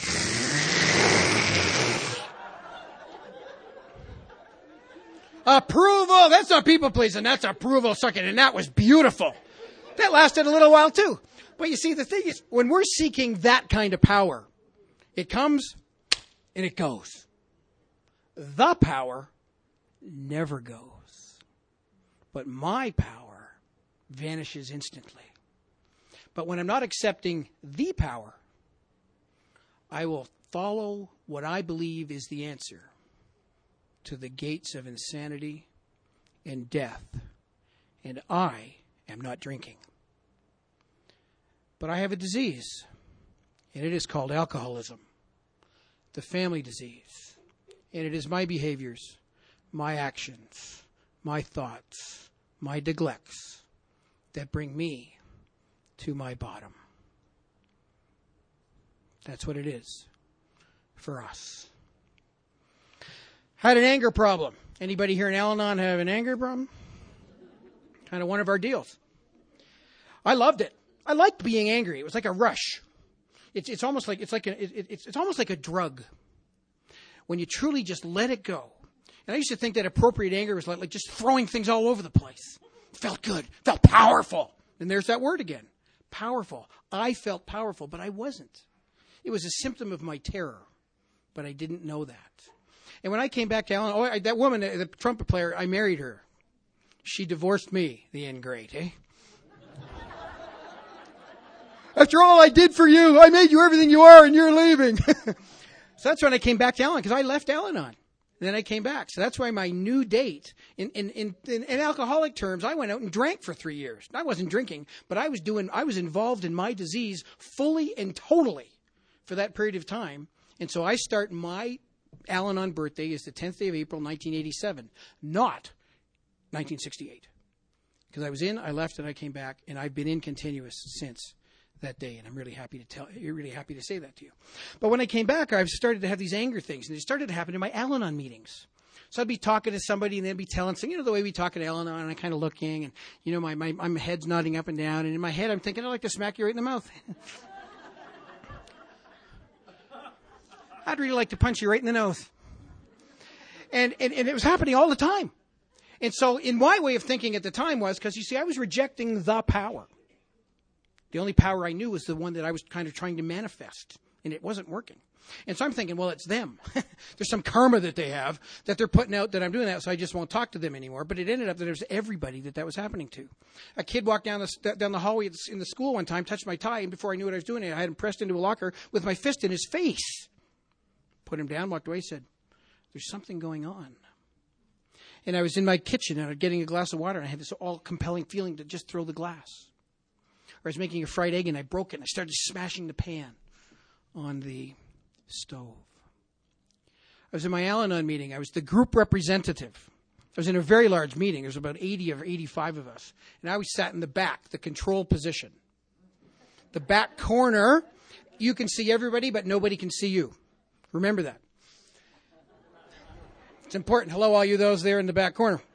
Approval. That's not people pleasing. That's approval sucking. And that was beautiful. That lasted a little while too. But you see, the thing is, when we're seeking that kind of power, it comes and it goes. The power never goes. But my power vanishes instantly. But when I'm not accepting the power, I will follow what I believe is the answer to the gates of insanity and death. And I am not drinking. But I have a disease, and it is called alcoholism, the family disease. And it is my behaviors, my actions, my thoughts, my neglects that bring me to my bottom. That's what it is for us. Had an anger problem. Anybody here in Al-Anon have an anger problem? Kind of one of our deals. I loved it. I liked being angry. It was like a rush. It's it's almost like it's like a, it, it's it's almost like a drug. When you truly just let it go. And I used to think that appropriate anger was like, like just throwing things all over the place. Felt good. Felt powerful. And there's that word again. Powerful. I felt powerful, but I wasn't. It was a symptom of my terror, but I didn't know that. And when I came back to Alan, oh, I, that woman, the trumpet player, I married her. She divorced me, the ingrate, eh? After all I did for you, I made you everything you are, and you're leaving. So that's when I came back to Al-Anon, because I left Al-Anon. And then I came back. So that's why my new date, in, in, in, in, in alcoholic terms, I went out and drank for three years. I wasn't drinking, but I was doing, I was involved in my disease fully and totally for that period of time. And so I start my Al-Anon birthday is the tenth day of April, nineteen eighty-seven, not nineteen sixty-eight. Because I was in, I left, and I came back, and I've been in continuous since that day, and I'm really happy to tell, really happy to say that to you. But when I came back, I've started to have these anger things, and they started to happen in my Al-Anon meetings. So I'd be talking to somebody, and they'd be telling, so, you know, the way we talk at Al-Anon, and I'm kind of looking, and, you know, my, my, my head's nodding up and down, and in my head, I'm thinking, I'd like to smack you right in the mouth. I'd really like to punch you right in the nose. And, and, and it was happening all the time. And so in my way of thinking at the time was, because you see, I was rejecting the power. The only power I knew was the one that I was kind of trying to manifest, and it wasn't working. And so I'm thinking, well, it's them. There's some karma that they have that they're putting out that I'm doing that, so I just won't talk to them anymore. But it ended up that it was everybody that that was happening to. A kid walked down the down the hallway in the school one time, touched my tie, and before I knew what I was doing, I had him pressed into a locker with my fist in his face. Put him down, walked away, said, there's something going on. And I was in my kitchen, and I was getting a glass of water, and I had this all-compelling feeling to just throw the glass. Or I was making a fried egg, and I broke it, and I started smashing the pan on the stove. I was in my Al-Anon meeting. I was the group representative. I was in a very large meeting. There was about eighty or eighty-five of us. And I was sat in the back, the control position. The back corner, you can see everybody, but nobody can see you. Remember that. It's important. Hello, all you those there in the back corner.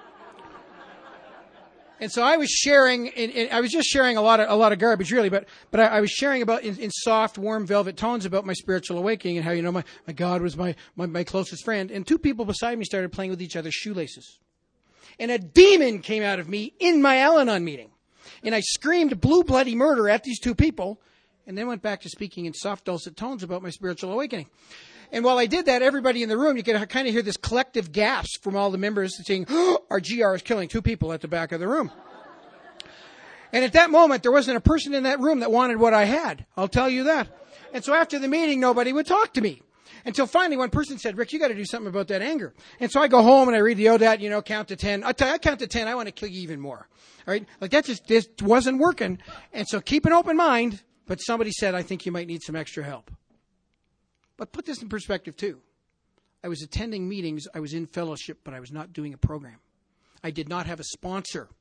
And so I was sharing, and, and I was just sharing a lot of a lot of garbage, really, but but I, I was sharing about in, in soft, warm, velvet tones about my spiritual awakening and how, you know, my, my God was my, my, my closest friend. And two people beside me started playing with each other's shoelaces. And a demon came out of me in my Al-Anon meeting. And I screamed blue bloody murder at these two people, and then went back to speaking in soft, dulcet tones about my spiritual awakening. And while I did that, everybody in the room, you could kind of hear this collective gasp from all the members saying, oh, our G R is killing two people at the back of the room. And at that moment, there wasn't a person in that room that wanted what I had. I'll tell you that. And so after the meeting, nobody would talk to me. Until finally one person said, Rick, you got to do something about that anger. And so I go home and I read the O D A T, you know, count to ten. I tell you, I count to ten. I want to kill you even more. All right. Like that just, this wasn't working. And so keep an open mind. But somebody said, I think you might need some extra help. But put this in perspective too. I was attending meetings. I was in fellowship, but I was not doing a program. I did not have a sponsor.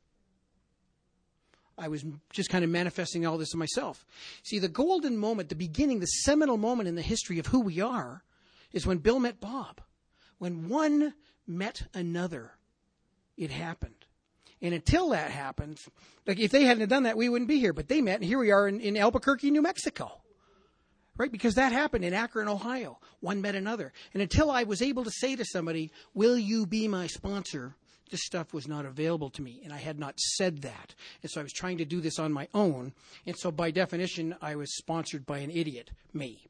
I was just kind of manifesting all this in myself. See, the golden moment, the beginning, the seminal moment in the history of who we are is when Bill met Bob. When one met another, it happened. And until that happened, like if they hadn't done that, we wouldn't be here. But they met, and here we are in, in Albuquerque, New Mexico. Right? Because that happened in Akron, Ohio. One met another. And until I was able to say to somebody, will you be my sponsor? This stuff was not available to me, and I had not said that. And so I was trying to do this on my own. And so by definition, I was sponsored by an idiot, me.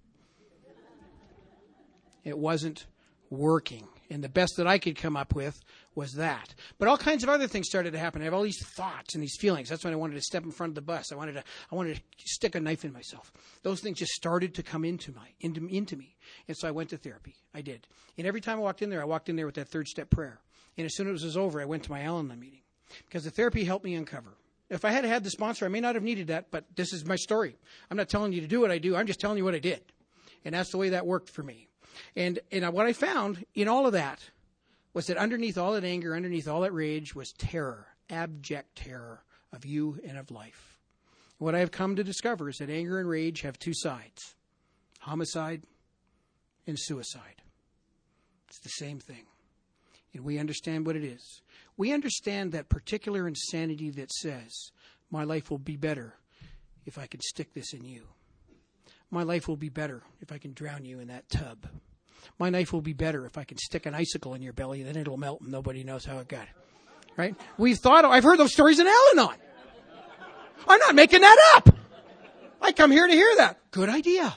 It wasn't working. And the best that I could come up with was that. But all kinds of other things started to happen. I have all these thoughts and these feelings. That's when I wanted to step in front of the bus. I wanted to I wanted to stick a knife in myself. Those things just started to come into my into, into me. And so I went to therapy. I did. And every time I walked in there, I walked in there with that third step prayer. And as soon as it was over, I went to my Al-Anon meeting. Because the therapy helped me uncover. If I had had the sponsor, I may not have needed that, but this is my story. I'm not telling you to do what I do. I'm just telling you what I did. And that's the way that worked for me. And, and what I found in all of that was that underneath all that anger, underneath all that rage was terror, abject terror of you and of life. What I have come to discover is that anger and rage have two sides, homicide and suicide. It's the same thing. And we understand what it is. We understand that particular insanity that says, my life will be better if I can stick this in you. My life will be better if I can drown you in that tub. My life will be better if I can stick an icicle in your belly, then it'll melt and nobody knows how it got it. Right? We've thought, I've heard those stories in Al-Anon. I'm not making that up. I come here to hear that. Good idea.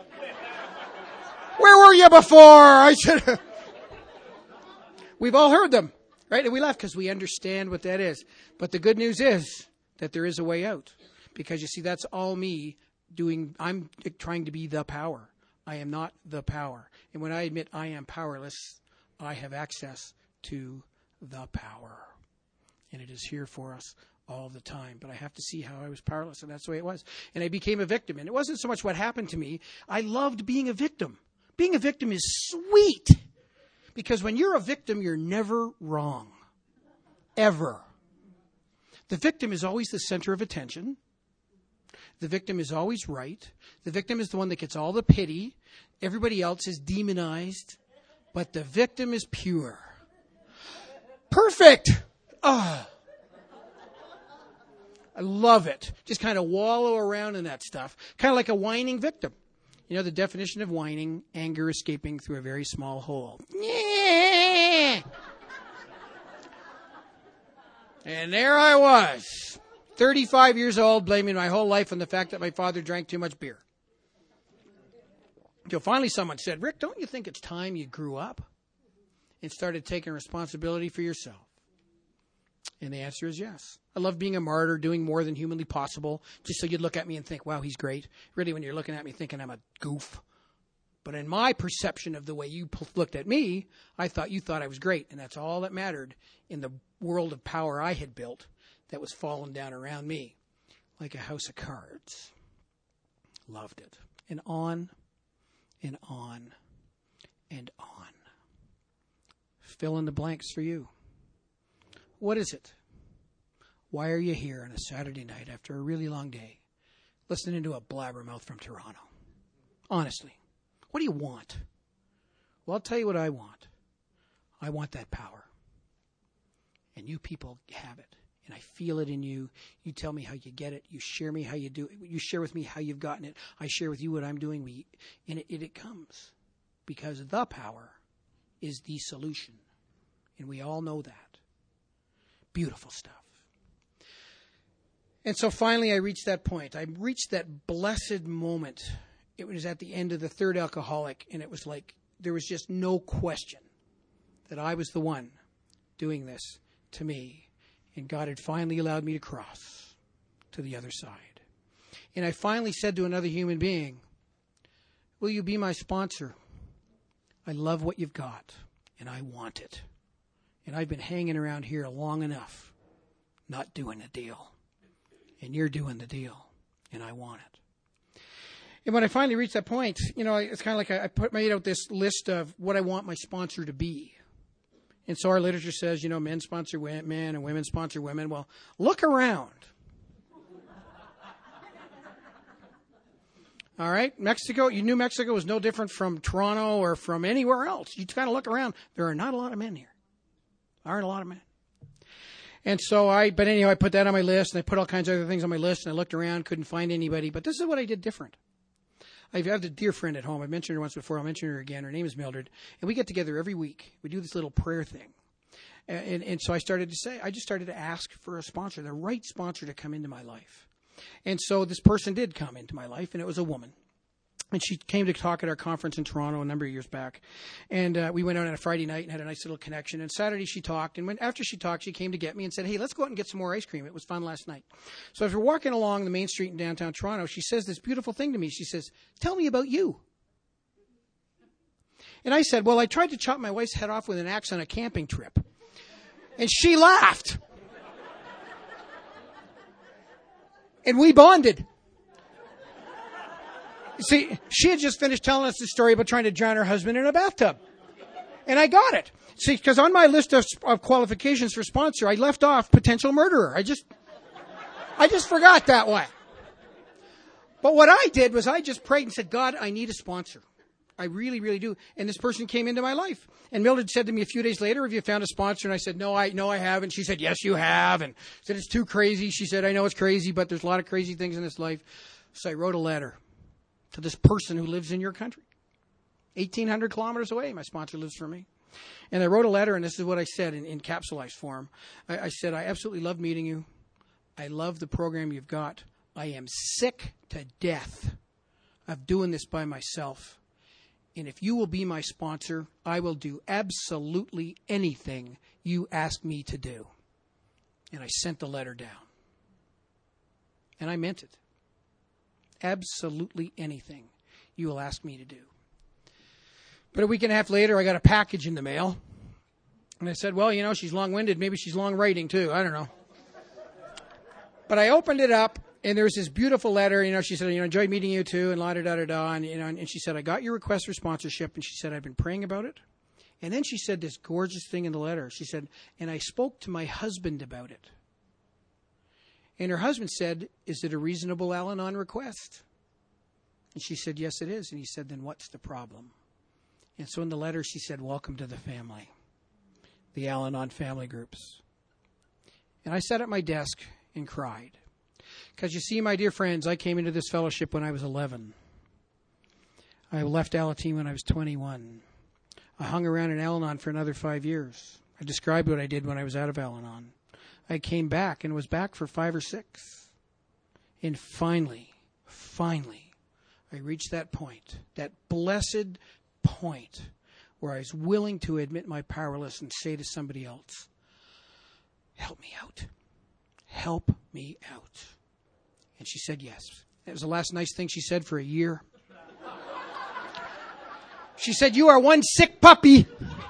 Where were you before? I should have. We've all heard them, right? And we laugh because we understand what that is. But the good news is that there is a way out. Because you see, that's all me doing. I'm trying to be the power. I am not the power. And when I admit I am powerless, I have access to the power. And it is here for us all the time. But I have to see how I was powerless, and that's the way it was. And I became a victim. And it wasn't so much what happened to me. I loved being a victim. Being a victim is sweet. Because when you're a victim, you're never wrong. Ever. The victim is always the center of attention. The victim is always right. The victim is the one that gets all the pity. Everybody else is demonized. But the victim is pure. Perfect! Oh. I love it. Just kind of wallow around in that stuff. Kind of like a whining victim. You know the definition of whining? Anger escaping through a very small hole. And there I was, thirty-five years old, blaming my whole life on the fact that my father drank too much beer. Until finally someone said, Rick, don't you think it's time you grew up and started taking responsibility for yourself? And the answer is yes. I love being a martyr, doing more than humanly possible, just so you'd look at me and think, wow, he's great. Really, when you're looking at me thinking I'm a goof. But in my perception of the way you looked at me, I thought you thought I was great. And that's all that mattered in the world of power I had built that was falling down around me like a house of cards. Loved it. And on and on and on. Fill in the blanks for you. What is it? Why are you here on a Saturday night after a really long day, listening to a blabbermouth from Toronto? Honestly, what do you want? Well, I'll tell you what I want. I want that power. And you people have it. And I feel it in you. You tell me how you get it. You share me how you do it. You share with me how you've gotten it. I share with you what I'm doing. We, and it, it, it comes. Because the power is the solution. And we all know that. Beautiful stuff. And so finally I reached that point. I reached that blessed moment. It was at the end of the third alcoholic, and it was like there was just no question that I was the one doing this to me. And God had finally allowed me to cross to the other side. And I finally said to another human being, will you be my sponsor? I love what you've got, and I want it. And I've been hanging around here long enough, not doing a deal. And you're doing the deal, and I want it. And when I finally reached that point, you know, it's kind of like I, I put made out this list of what I want my sponsor to be. And so our literature says, you know, men sponsor men and women sponsor women. Well, look around. All right, Mexico, you knew Mexico was no different from Toronto or from anywhere else. You kind of look around. There are not a lot of men here. There aren't a lot of men. And so I, but anyhow, I put that on my list, and I put all kinds of other things on my list, and I looked around, couldn't find anybody. But this is what I did different. I have a dear friend at home. I mentioned her once before. I'll mention her again. Her name is Mildred. And we get together every week. We do this little prayer thing. And, and, and so I started to say, I just started to ask for a sponsor, the right sponsor to come into my life. And so this person did come into my life, and it was a woman. And she came to talk at our conference in Toronto a number of years back. And uh, we went out on a Friday night and had a nice little connection. And Saturday she talked. And when after she talked, she came to get me and said, hey, let's go out and get some more ice cream. It was fun last night. So as we're walking along the main street in downtown Toronto, she says this beautiful thing to me. She says, tell me about you. And I said, well, I tried to chop my wife's head off with an axe on a camping trip. And she laughed. And we bonded. See, she had just finished telling us the story about trying to drown her husband in a bathtub. And I got it. See, because on my list of, of qualifications for sponsor, I left off potential murderer. I just, I just forgot that one. But what I did was I just prayed and said, God, I need a sponsor. I really, really do. And this person came into my life. And Mildred said to me a few days later, have you found a sponsor? And I said, no, I no, I haven't. She said, yes, you have. And said, it's too crazy. She said, I know it's crazy, but there's a lot of crazy things in this life. So I wrote a letter to this person who lives in your country. eighteen hundred kilometers away, my sponsor lives for me. And I wrote a letter, and this is what I said in, in capsulized form. I, I said, I absolutely love meeting you. I love the program you've got. I am sick to death of doing this by myself. And if you will be my sponsor, I will do absolutely anything you ask me to do. And I sent the letter down. And I meant it. Absolutely anything you will ask me to do. But a week and a half later, I got a package in the mail. And I said, well, you know, she's long-winded. Maybe she's long-writing, too. I don't know. But I opened it up. And there was this beautiful letter, you know, she said, you know, enjoyed meeting you too, and la-da-da-da-da, and, you know, and she said, I got your request for sponsorship, and she said, I've been praying about it. And then she said this gorgeous thing in the letter. She said, and I spoke to my husband about it. And her husband said, is it a reasonable Al-Anon request? And she said, yes, it is. And he said, then what's the problem? And so in the letter, she said, welcome to the family, the Al-Anon family groups. And I sat at my desk and cried. Because you see, my dear friends, I came into this fellowship when I was eleven. I left Alateen when I was twenty-one. I hung around in Al-Anon for another five years. I described what I did when I was out of Al-Anon. I came back and was back for five or six. And finally, finally, I reached that point, that blessed point where I was willing to admit my powerlessness and say to somebody else, help me out. Help me out. And she said yes. It was the last nice thing she said for a year. She said, you are one sick puppy.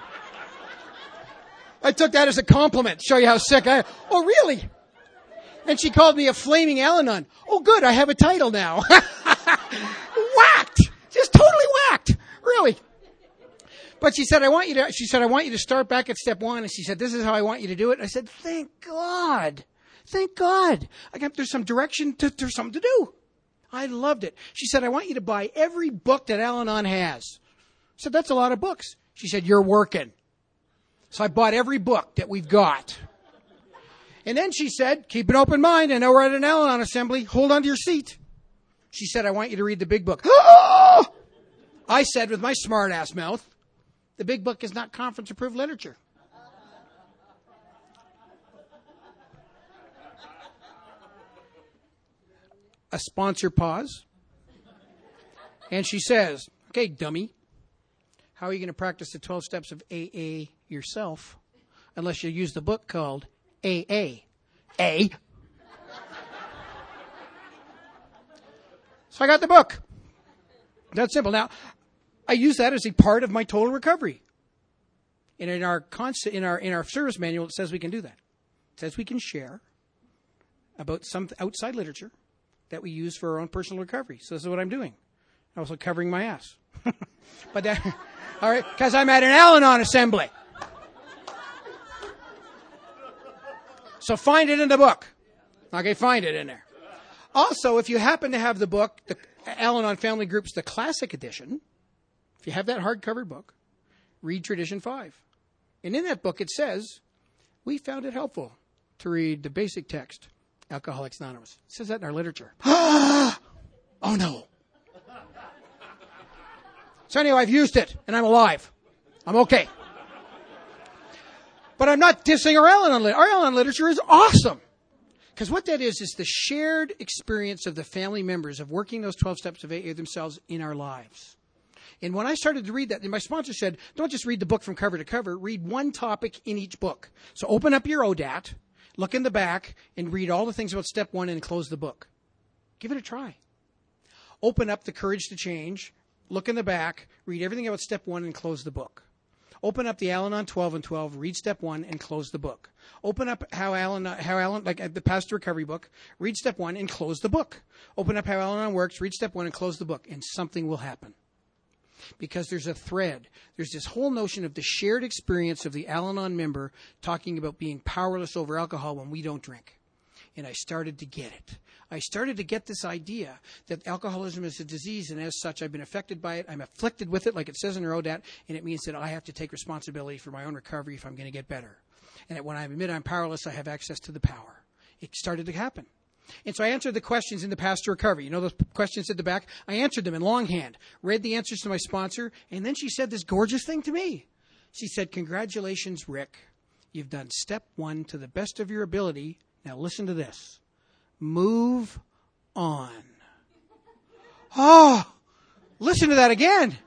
I took that as a compliment. Show you how sick I am. Oh, really? And she called me a flaming Al-Anon. Oh, good. I have a title now. Whacked. Just totally whacked. Really. But she said, I want you to, she said, I want you to start back at step one. And she said, this is how I want you to do it. I said, thank God. Thank God. I got, there's some direction, to, there's something to do. I loved it. She said, I want you to buy every book that Al-Anon has. I said, that's a lot of books. She said, you're working. So I bought every book that we've got. And then she said, keep an open mind. I know we're at an Al-Anon assembly. Hold on to your seat. She said, I want you to read the big book. I said with my smart ass mouth, the big book is not conference approved literature. A sponsor pause. And she says, okay, dummy, how are you going to practice the twelve steps of A A yourself unless you use the book called A A? A. So I got the book. That's simple. Now, I use that as a part of my total recovery. And in our concept, in our in our service manual, it says we can do that. It says we can share about some outside literature that we use for our own personal recovery. So this is what I'm doing. I'm also covering my ass. But that, all right, because I'm at an Al-Anon assembly. So find it in the book. Okay, find it in there. Also, if you happen to have the book, the Al-Anon Family Group's The Classic Edition, if you have that hardcover book, read Tradition five. And in that book it says, we found it helpful to read the basic text, Alcoholics Anonymous. It says that in our literature. Oh no. So anyway, I've used it, and I'm alive. I'm okay. But I'm not dissing our Al-Anon literature. Our Al-Anon literature is awesome. Because what that is, is the shared experience of the family members of working those twelve steps of A A themselves in our lives. And when I started to read that, and my sponsor said, don't just read the book from cover to cover, read one topic in each book. So open up your O D A T, look in the back, and read all the things about step one and close the book. Give it a try. Open up The Courage to Change, look in the back, read everything about step one and close the book. Open up the Al-Anon twelve and twelve, read step one and close the book. Open up how Al-Anon, how Al-Anon, like the Path to Recovery book, read step one and close the book. Open up how Al-Anon works, read step one and close the book, and something will happen. Because there's a thread. There's this whole notion of the shared experience of the Al-Anon member talking about being powerless over alcohol when we don't drink. And I started to get it. I started to get this idea that alcoholism is a disease, and as such, I've been affected by it. I'm afflicted with it, like it says in our O D A T, and it means that I have to take responsibility for my own recovery if I'm going to get better. And that when I admit I'm powerless, I have access to the power. It started to happen. And so I answered the questions in the Path to Recovery. You know those questions at the back? I answered them in longhand, read the answers to my sponsor, and then she said this gorgeous thing to me. She said, congratulations, Rick. You've done step one to the best of your ability. Now listen to this. Move on. Oh, listen to that again.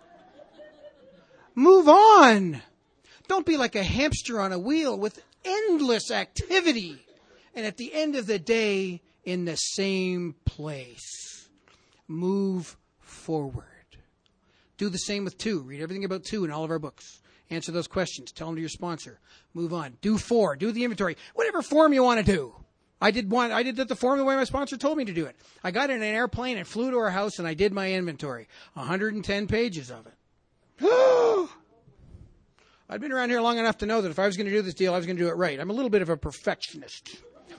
Move on. Don't be like a hamster on a wheel with endless activity. And at the end of the day, in the same place. Move forward. Do the same with two. Read everything about two in all of our books. Answer those questions. Tell them to your sponsor. Move on. Do four. Do the inventory. Whatever form you want to do. I did one. I did the form the way my sponsor told me to do it. I got in an airplane and flew to our house and I did my inventory. one hundred ten pages of it. I'd been around here long enough to know that if I was going to do this deal, I was going to do it right. I'm a little bit of a perfectionist.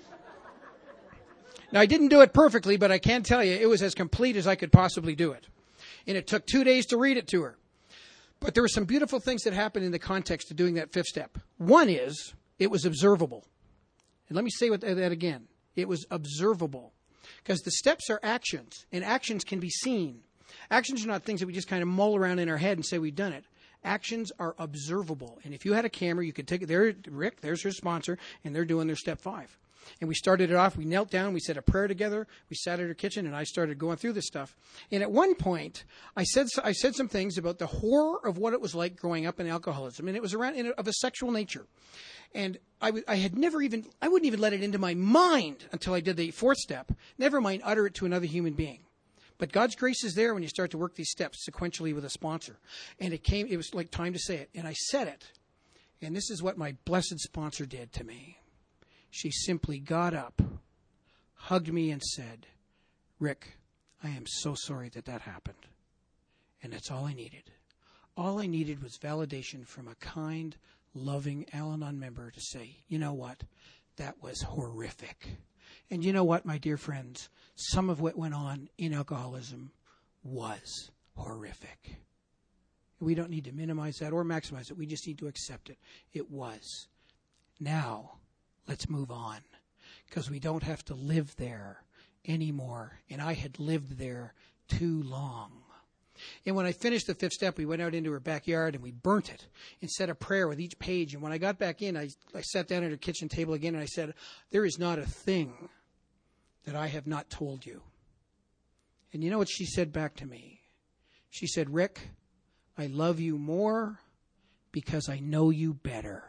Now, I didn't do it perfectly, but I can tell you it was as complete as I could possibly do it. And it took two days to read it to her. But there were some beautiful things that happened in the context of doing that fifth step. One is, it was observable. And let me say that again. It was observable. Because the steps are actions, and actions can be seen. Actions are not things that we just kind of mull around in our head and say we've done it. Actions are observable. And if you had a camera, you could take it. There, Rick, there's your sponsor, and they're doing their step five. And we started it off. We knelt down. We said a prayer together. We sat at her kitchen, and I started going through this stuff. And at one point, I said I said some things about the horror of what it was like growing up in alcoholism, and it was around in a, of a sexual nature. And I, w- I had never even I wouldn't even let it into my mind until I did the fourth step. Never mind utter it to another human being. But God's grace is there when you start to work these steps sequentially with a sponsor. And it came. It was like time to say it, and I said it. And this is what my blessed sponsor did to me. She simply got up, hugged me, and said, Rick, I am so sorry that that happened. And that's all I needed. All I needed was validation from a kind, loving Al-Anon member to say, you know what, that was horrific. And you know what, my dear friends, some of what went on in alcoholism was horrific. We don't need to minimize that or maximize it. We just need to accept it. It was. Now, let's move on, because we don't have to live there anymore. And I had lived there too long. And when I finished the fifth step, we went out into her backyard and we burnt it and said a prayer with each page. And when I got back in, I, I sat down at her kitchen table again and I said, there is not a thing that I have not told you. And you know what she said back to me? She said, Rick, I love you more because I know you better.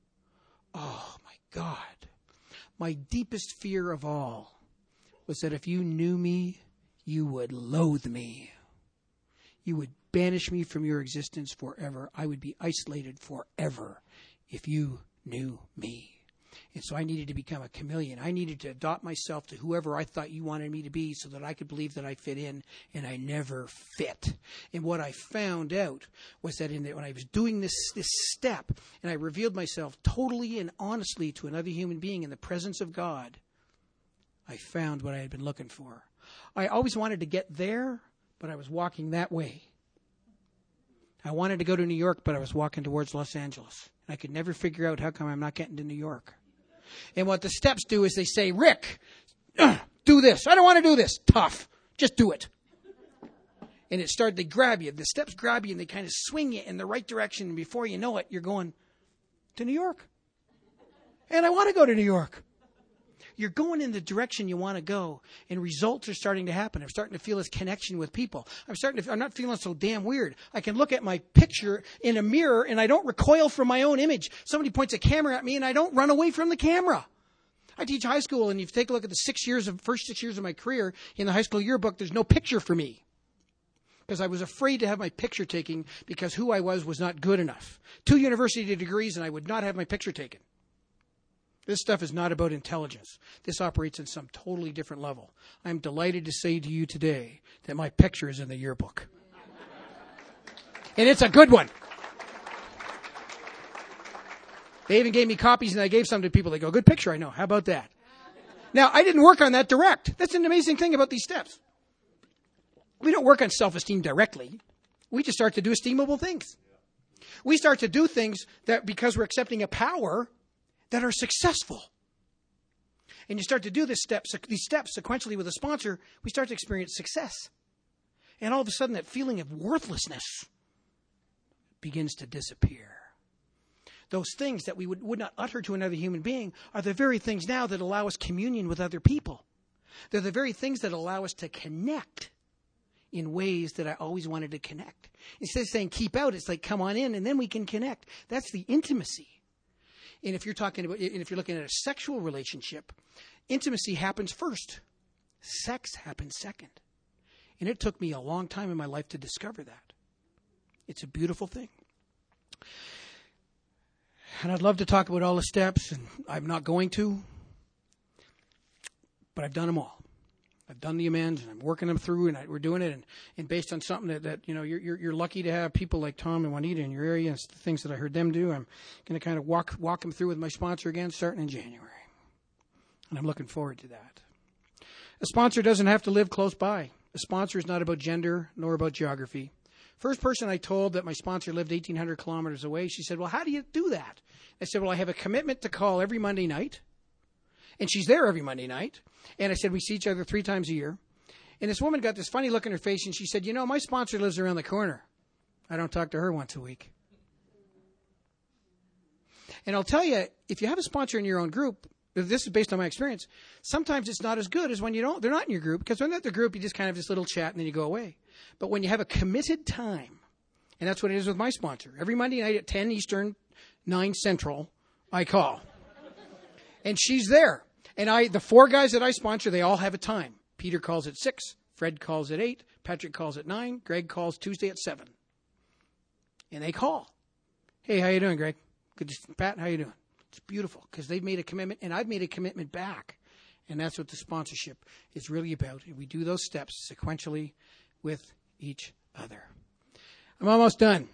Oh, my God. My deepest fear of all was that if you knew me, you would loathe me. You would banish me from your existence forever. I would be isolated forever if you knew me. And so I needed to become a chameleon. I needed to adopt myself to whoever I thought you wanted me to be so that I could believe that I fit in, and I never fit. And what I found out was that in the, when I was doing this, this step, and I revealed myself totally and honestly to another human being in the presence of God, I found what I had been looking for. I always wanted to get there, but I was walking that way. I wanted to go to New York, but I was walking towards Los Angeles. I could never figure out how come I'm not getting to New York. And what the steps do is they say, Rick, uh, do this. I don't want to do this. Tough. Just do it. And it started to grab you. The steps grab you and they kind of swing you in the right direction. And before you know it, you're going to New York. And I want to go to New York. You're going in the direction you want to go, and results are starting to happen. I'm starting to feel this connection with people. I'm starting to, I'm not feeling so damn weird. I can look at my picture in a mirror, and I don't recoil from my own image. Somebody points a camera at me, and I don't run away from the camera. I teach high school, and if you take a look at the six years of first six years of my career in the high school yearbook, there's no picture for me because I was afraid to have my picture taken because who I was was not good enough. Two university degrees, and I would not have my picture taken. This stuff is not about intelligence. This operates on some totally different level. I'm delighted to say to you today that my picture is in the yearbook. And it's a good one. They even gave me copies, and I gave some to people. They go, good picture, I know. How about that? Now, I didn't work on that direct. That's an amazing thing about these steps. We don't work on self-esteem directly. We just start to do esteemable things. We start to do things that because we're accepting a power that are successful. And you start to do this steps, these steps sequentially with a sponsor, we start to experience success. And all of a sudden that feeling of worthlessness begins to disappear. Those things that we would, would not utter to another human being are the very things now that allow us communion with other people. They're the very things that allow us to connect in ways that I always wanted to connect. Instead of saying keep out, it's like come on in and then we can connect. That's the intimacy. And if you're talking about, and if you're looking at a sexual relationship, intimacy happens first. Sex happens second. And it took me a long time in my life to discover that. It's a beautiful thing. And I'd love to talk about all the steps, and I'm not going to. But I've done them all. I've done the amends, and I'm working them through, and I, we're doing it. And, and based on something that, that you know, you're, you're, you're lucky to have people like Tom and Juanita in your area, and it's the things that I heard them do. I'm going to kind of walk walk them through with my sponsor again, starting in January. And I'm looking forward to that. A sponsor doesn't have to live close by. A sponsor is not about gender nor about geography. First person I told that my sponsor lived eighteen hundred kilometers away, she said, well, how do you do that? I said, well, I have a commitment to call every Monday night. And she's there every Monday night. And I said, we see each other three times a year. And this woman got this funny look in her face, and she said, you know, my sponsor lives around the corner. I don't talk to her once a week. And I'll tell you, if you have a sponsor in your own group, this is based on my experience, sometimes it's not as good as when you don't, they're not in your group, because when they're at the group, you just kind of have this little chat and then you go away. But when you have a committed time, and that's what it is with my sponsor, every Monday night at ten Eastern, nine Central, I call. And she's there. And I, the four guys that I sponsor, they all have a time. Peter calls at six, Fred calls at eight, Patrick calls at nine, Greg calls Tuesday at seven. And they call. Hey, how you doing, Greg? Good to see you. Pat, how you doing? It's beautiful because they've made a commitment and I've made a commitment back. And that's what the sponsorship is really about. And we do those steps sequentially with each other. I'm almost done.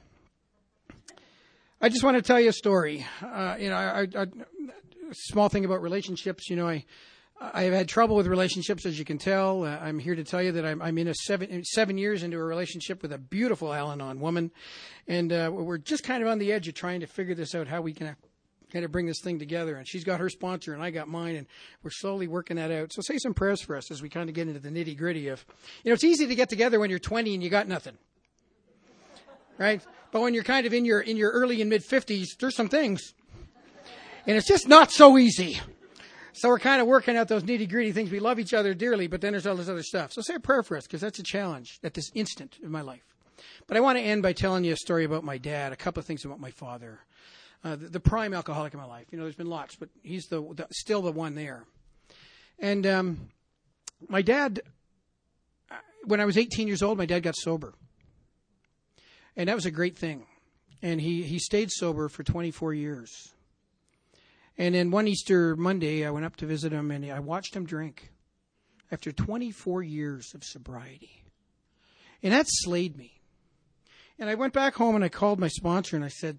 I just want to tell you a story. Uh, you know, I, I, I small thing about relationships. You know, I I've had trouble with relationships, as you can tell. Uh, I'm here to tell you that I'm, I'm in a seven seven years into a relationship with a beautiful Al-Anon woman, and uh, we're just kind of on the edge of trying to figure this out, how we can kind of bring this thing together. And she's got her sponsor, and I got mine, and we're slowly working that out. So say some prayers for us as we kind of get into the nitty gritty of, you know, it's easy to get together when you're twenty and you got nothing, right? But when you're kind of in your in your early and mid fifties, there's some things. And it's just not so easy. So we're kind of working out those nitty-gritty things. We love each other dearly, but then there's all this other stuff. So say a prayer for us, because that's a challenge at this instant in my life. But I want to end by telling you a story about my dad, a couple of things about my father, uh, the, the prime alcoholic in my life. You know, there's been lots, but he's the, the still the one there. And um, my dad, when I was eighteen years old, my dad got sober. And that was a great thing. And he, he stayed sober for twenty-four years. And then one Easter Monday, I went up to visit him, and I watched him drink after twenty-four years of sobriety. And that slayed me. And I went back home, and I called my sponsor, and I said,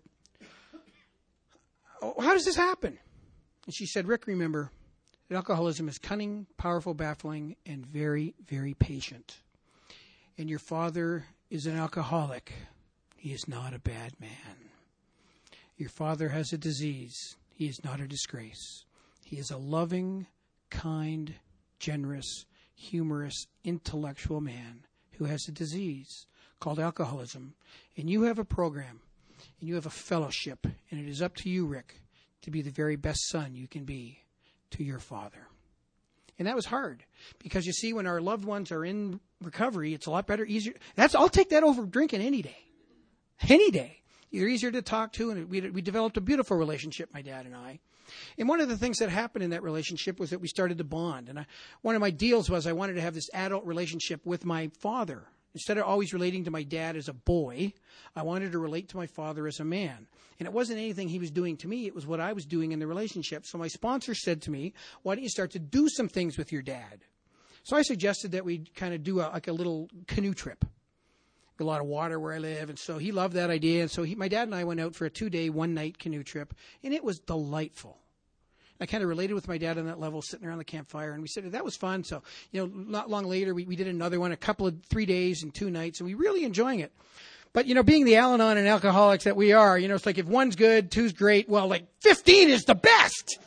oh, how does this happen? And she said, Rick, remember, that alcoholism is cunning, powerful, baffling, and very, very patient. And your father is an alcoholic. He is not a bad man. Your father has a disease. He is not a disgrace. He is a loving, kind, generous, humorous, intellectual man who has a disease called alcoholism. And you have a program, and you have a fellowship, and it is up to you, Rick, to be the very best son you can be to your father. And that was hard because, you see, when our loved ones are in recovery, it's a lot better, easier. That's I'll take that over drinking any day. Any day. You're easier to talk to, and we, we developed a beautiful relationship, my dad and I. And one of the things that happened in that relationship was that we started to bond. And I, one of my deals was I wanted to have this adult relationship with my father. Instead of always relating to my dad as a boy, I wanted to relate to my father as a man. And it wasn't anything he was doing to me. It was what I was doing in the relationship. So my sponsor said to me, why don't you start to do some things with your dad? So I suggested that we kind of do a, like a little canoe trip. A lot of water where I live. And so he loved that idea. And so he, my dad and I went out for a two-day, one-night canoe trip. And it was delightful. I kind of related with my dad on that level, sitting around the campfire. And we said, that was fun. So, you know, not long later, we, we did another one, a couple of three days and two nights. And we really enjoying it. But, you know, being the Al-Anon and alcoholics that we are, you know, it's like if one's good, two's great. Well, like fifteen is the best.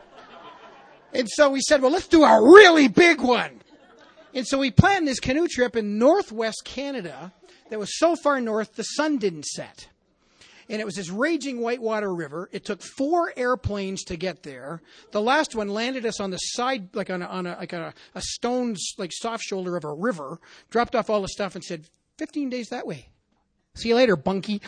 And so we said, well, let's do a really big one. And so we planned this canoe trip in northwest Canada that was so far north the sun didn't set. And it was this raging whitewater river. It took four airplanes to get there. The last one landed us on the side, like on a, on a like a, a stone's like soft shoulder of a river, dropped off all the stuff and said, fifteen days that way. See you later, bunkie.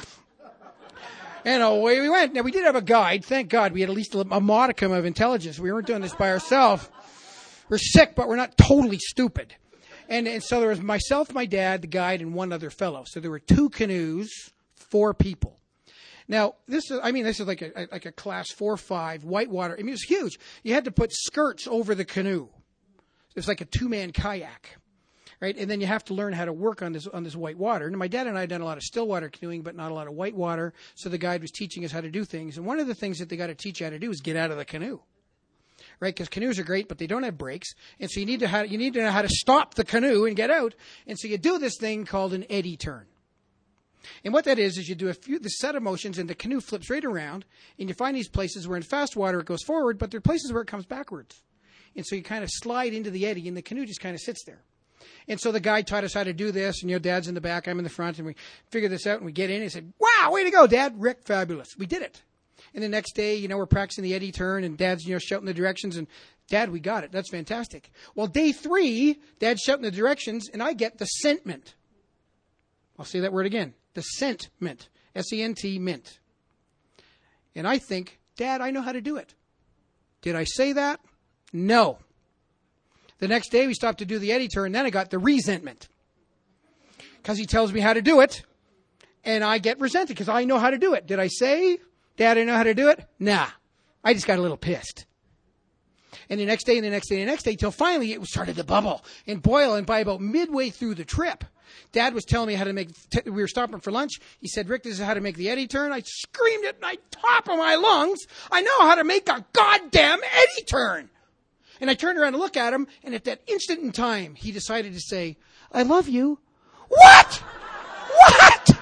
And away we went. Now, we did have a guide. Thank God we had at least a, a modicum of intelligence. We weren't doing this by ourselves. We're sick, but we're not totally stupid. And, and so there was myself, my dad, the guide, and one other fellow. So there were two canoes, four people. Now, this is, I mean, this is like a, like a class four, five, whitewater. I mean, it was huge. You had to put skirts over the canoe. It was like a two-man kayak, right? And then you have to learn how to work on this, on this whitewater. And my dad and I had done a lot of stillwater canoeing, but not a lot of whitewater. So the guide was teaching us how to do things. And one of the things that they got to teach you how to do is get out of the canoe. Right, because canoes are great, but they don't have brakes, and so you need to how, you need to know how to stop the canoe and get out. And so you do this thing called an eddy turn. And what that is is you do a few the set of motions, and the canoe flips right around, and you find these places where in fast water it goes forward, but there are places where it comes backwards. And so you kind of slide into the eddy, and the canoe just kind of sits there. And so the guy taught us how to do this, and your dad's in the back, I'm in the front, and we figure this out, and we get in, and he said, "Wow, way to go, Dad, Rick, fabulous." We did it. And the next day, you know, we're practicing the eddy turn, and Dad's, you know, shouting the directions, and Dad, we got it. That's fantastic. Well, day three, Dad's shouting the directions, and I get the sentiment. I'll say that word again. The sentiment. S E N T, mint. And I think, Dad, I know how to do it. Did I say that? No. The next day, we stopped to do the eddy turn, and then I got the resentment. Because he tells me how to do it, and I get resented because I know how to do it. Did I say, Dad, I know how to do it? Nah. I just got a little pissed. And the next day, and the next day, and the next day, till finally it started to bubble and boil. And by about midway through the trip, Dad was telling me how to make, t- we were stopping for lunch. He said, Rick, this is how to make the eddy turn. I screamed it at the top of my lungs. I know how to make a goddamn eddy turn. And I turned around to look at him, and at that instant in time, he decided to say, I love you. What? What?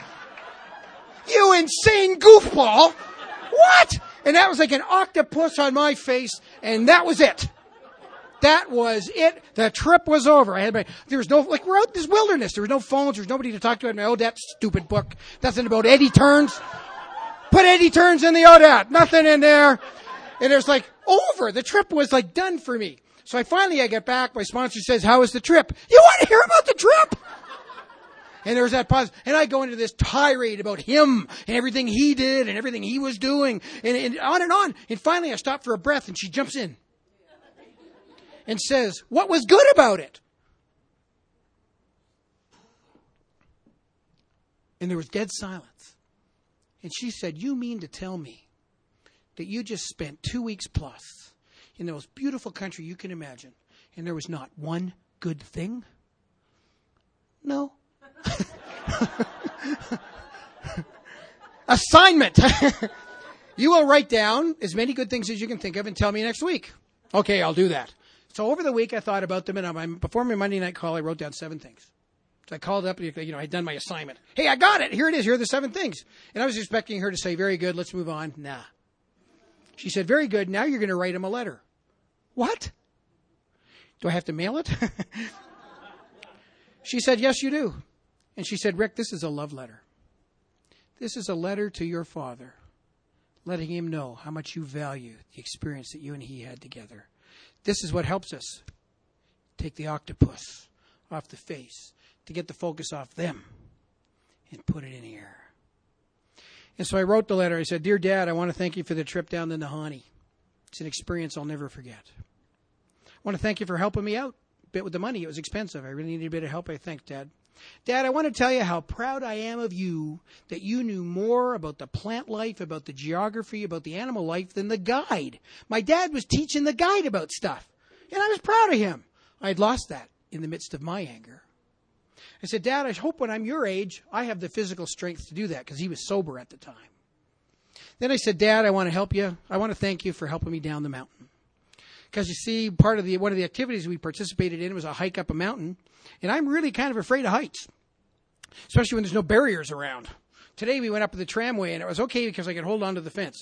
You insane goofball. What? And that was like an octopus on my face, and that was it. That was it. The trip was over. I had my, there was no, like, we're out in this wilderness. There was no phones. There was nobody to talk to. I had my Odette stupid book. Nothing about eddy turns. Put eddy turns in the Odette. Nothing in there. And it was like over. The trip was like done for me. So I finally, I get back. My sponsor says, how was the trip? You want to hear about the trip? And there was that pause. And I go into this tirade about him and everything he did and everything he was doing and, and on and on. And finally I stop for a breath, and she jumps in and says, what was good about it? And there was dead silence. And she said, you mean to tell me that you just spent two weeks plus in the most beautiful country you can imagine, and there was not one good thing? No. Assignment. You will write down as many good things as you can think of and tell me next week. Okay, I'll do that. So over the week, I thought about them, and on my, before my Monday night call, I wrote down seven things. So I called up, and you know, I'd done my assignment. Hey, I got it. Here it is. Here are the seven things. And I was expecting her to say, very good, let's move on. Nah. She said, very good, now you're going to write him a letter. What? Do I have to mail it? She said, yes, you do. And she said, Rick, this is a love letter. This is a letter to your father, letting him know how much you value the experience that you and he had together. This is what helps us take the octopus off the face, to get the focus off them and put it in here. And so I wrote the letter. I said, dear Dad, I want to thank you for the trip down to Nahanni. It's an experience I'll never forget. I want to thank you for helping me out a bit with the money. It was expensive. I really needed a bit of help. I thank Dad. Dad, I want to tell you how proud I am of you that you knew more about the plant life, about the geography, about the animal life than the guide. My dad was teaching the guide about stuff, and I was proud of him. I had lost that in the midst of my anger. I said, Dad, I hope when I'm your age, I have the physical strength to do that, because he was sober at the time. Then I said, Dad, I want to help you. I want to thank you for helping me down the mountain. Because you see, part of the one of the activities we participated in was a hike up a mountain. And I'm really kind of afraid of heights, especially when there's no barriers around. Today we went up the tramway, and it was okay because I could hold on to the fence.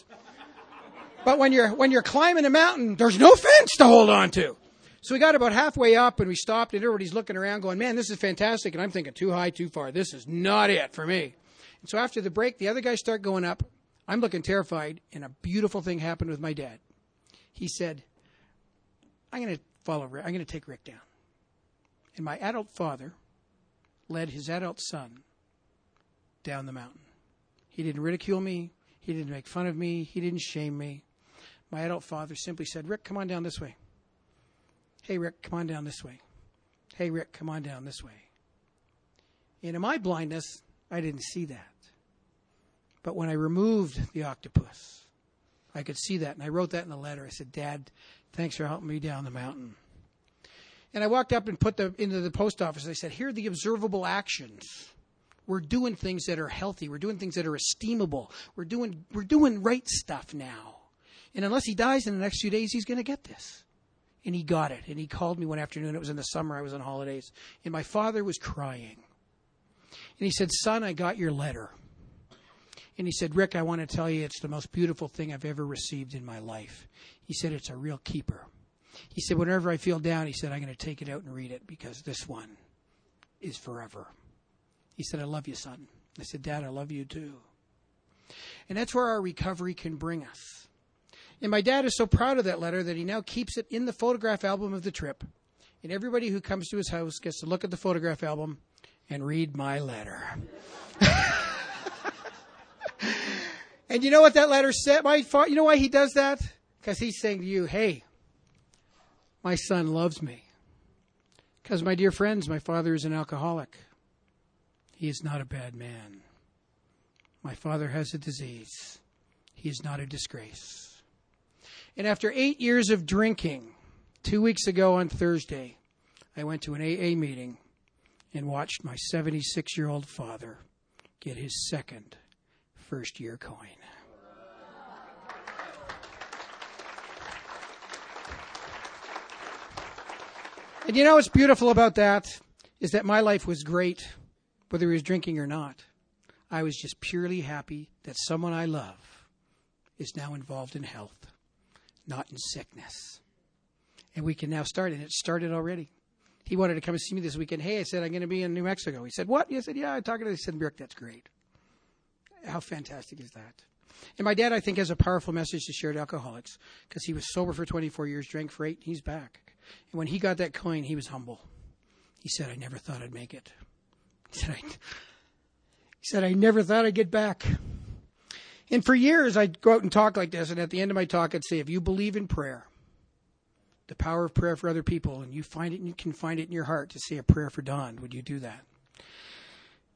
But when you're when you're climbing a mountain, there's no fence to hold on to. So we got about halfway up, and we stopped, and everybody's looking around going, man, this is fantastic. And I'm thinking, too high, too far. This is not it for me. And so after the break, the other guys start going up. I'm looking terrified, and a beautiful thing happened with my dad. He said, I'm going to follow Rick. I'm going to take Rick down. And my adult father led his adult son down the mountain. He didn't ridicule me. He didn't make fun of me. He didn't shame me. My adult father simply said, Rick, come on down this way. Hey, Rick, come on down this way. Hey, Rick, come on down this way. And in my blindness, I didn't see that. But when I removed the octopus, I could see that. And I wrote that in the letter. I said, Dad, thanks for helping me down the mountain. And I walked up and put them into the post office. I said, here are the observable actions. We're doing things that are healthy. We're doing things that are esteemable. We're doing we're doing right stuff now. And unless he dies in the next few days, he's going to get this. And he got it. And he called me one afternoon. It was in the summer. I was on holidays. And my father was crying. And he said, son, I got your letter. And he said, Rick, I want to tell you it's the most beautiful thing I've ever received in my life. He said, it's a real keeper. He said, whenever I feel down, he said, I'm going to take it out and read it because this one is forever. He said, I love you, son. I said, Dad, I love you too. And that's where our recovery can bring us. And my dad is so proud of that letter that he now keeps it in the photograph album of the trip. And everybody who comes to his house gets to look at the photograph album and read my letter. And you know what that letter said? My fa- you know why he does that? Because he's saying to you, hey, my son loves me. Because, my dear friends, my father is an alcoholic. He is not a bad man. My father has a disease. He is not a disgrace. And after eight years of drinking, two weeks ago on Thursday, I went to an A A meeting and watched my seventy-six-year-old father get his second first-year coin. And you know what's beautiful about that is that my life was great, whether he was drinking or not. I was just purely happy that someone I love is now involved in health, not in sickness. And we can now start, and it started already. He wanted to come and see me this weekend. Hey, I said, I'm going to be in New Mexico. He said, what? I said, yeah, I'm talking to him. He said, Rick, that's great. How fantastic is that? And my dad, I think, has a powerful message to share to alcoholics because he was sober for twenty-four years, drank for eight, and he's back. And when he got that coin, he was humble. He said, I never thought I'd make it. He said, I, he said, I never thought I'd get back. And for years, I'd go out and talk like this, and at the end of my talk, I'd say, if you believe in prayer, the power of prayer for other people, and you find it, and you can find it in your heart to say a prayer for Don, would you do that?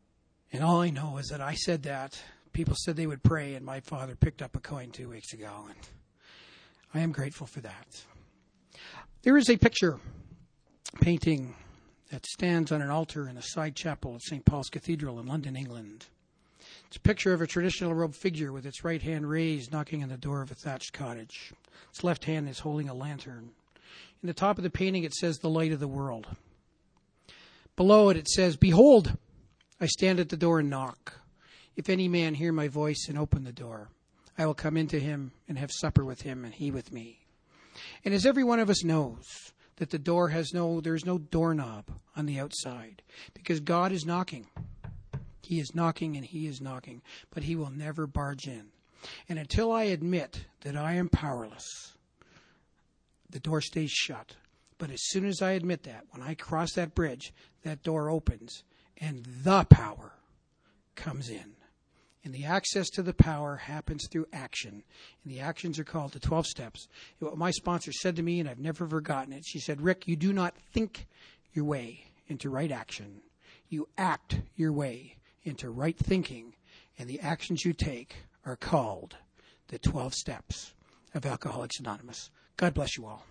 And all I know is that I said that. People said they would pray, and my father picked up a coin two weeks ago, and I am grateful for that. There is a picture painting that stands on an altar in the side chapel of Saint Paul's Cathedral in London, England. It's a picture of a traditional robed figure with its right hand raised, knocking on the door of a thatched cottage. Its left hand is holding a lantern. In the top of the painting, it says, "The light of the world." Below it, it says, "Behold, I stand at the door and knock. If any man hear my voice and open the door, I will come into him and have supper with him and he with me." And as every one of us knows, that the door has no, there's no doorknob on the outside, because God is knocking. He is knocking and he is knocking, but he will never barge in. And until I admit that I am powerless, the door stays shut. But as soon as I admit that, when I cross that bridge, that door opens and the power comes in. And the access to the power happens through action. And the actions are called the twelve steps. And what my sponsor said to me, and I've never forgotten it, she said, "Rick, you do not think your way into right action. You act your way into right thinking. And the actions you take are called the twelve steps of Alcoholics Anonymous." God bless you all.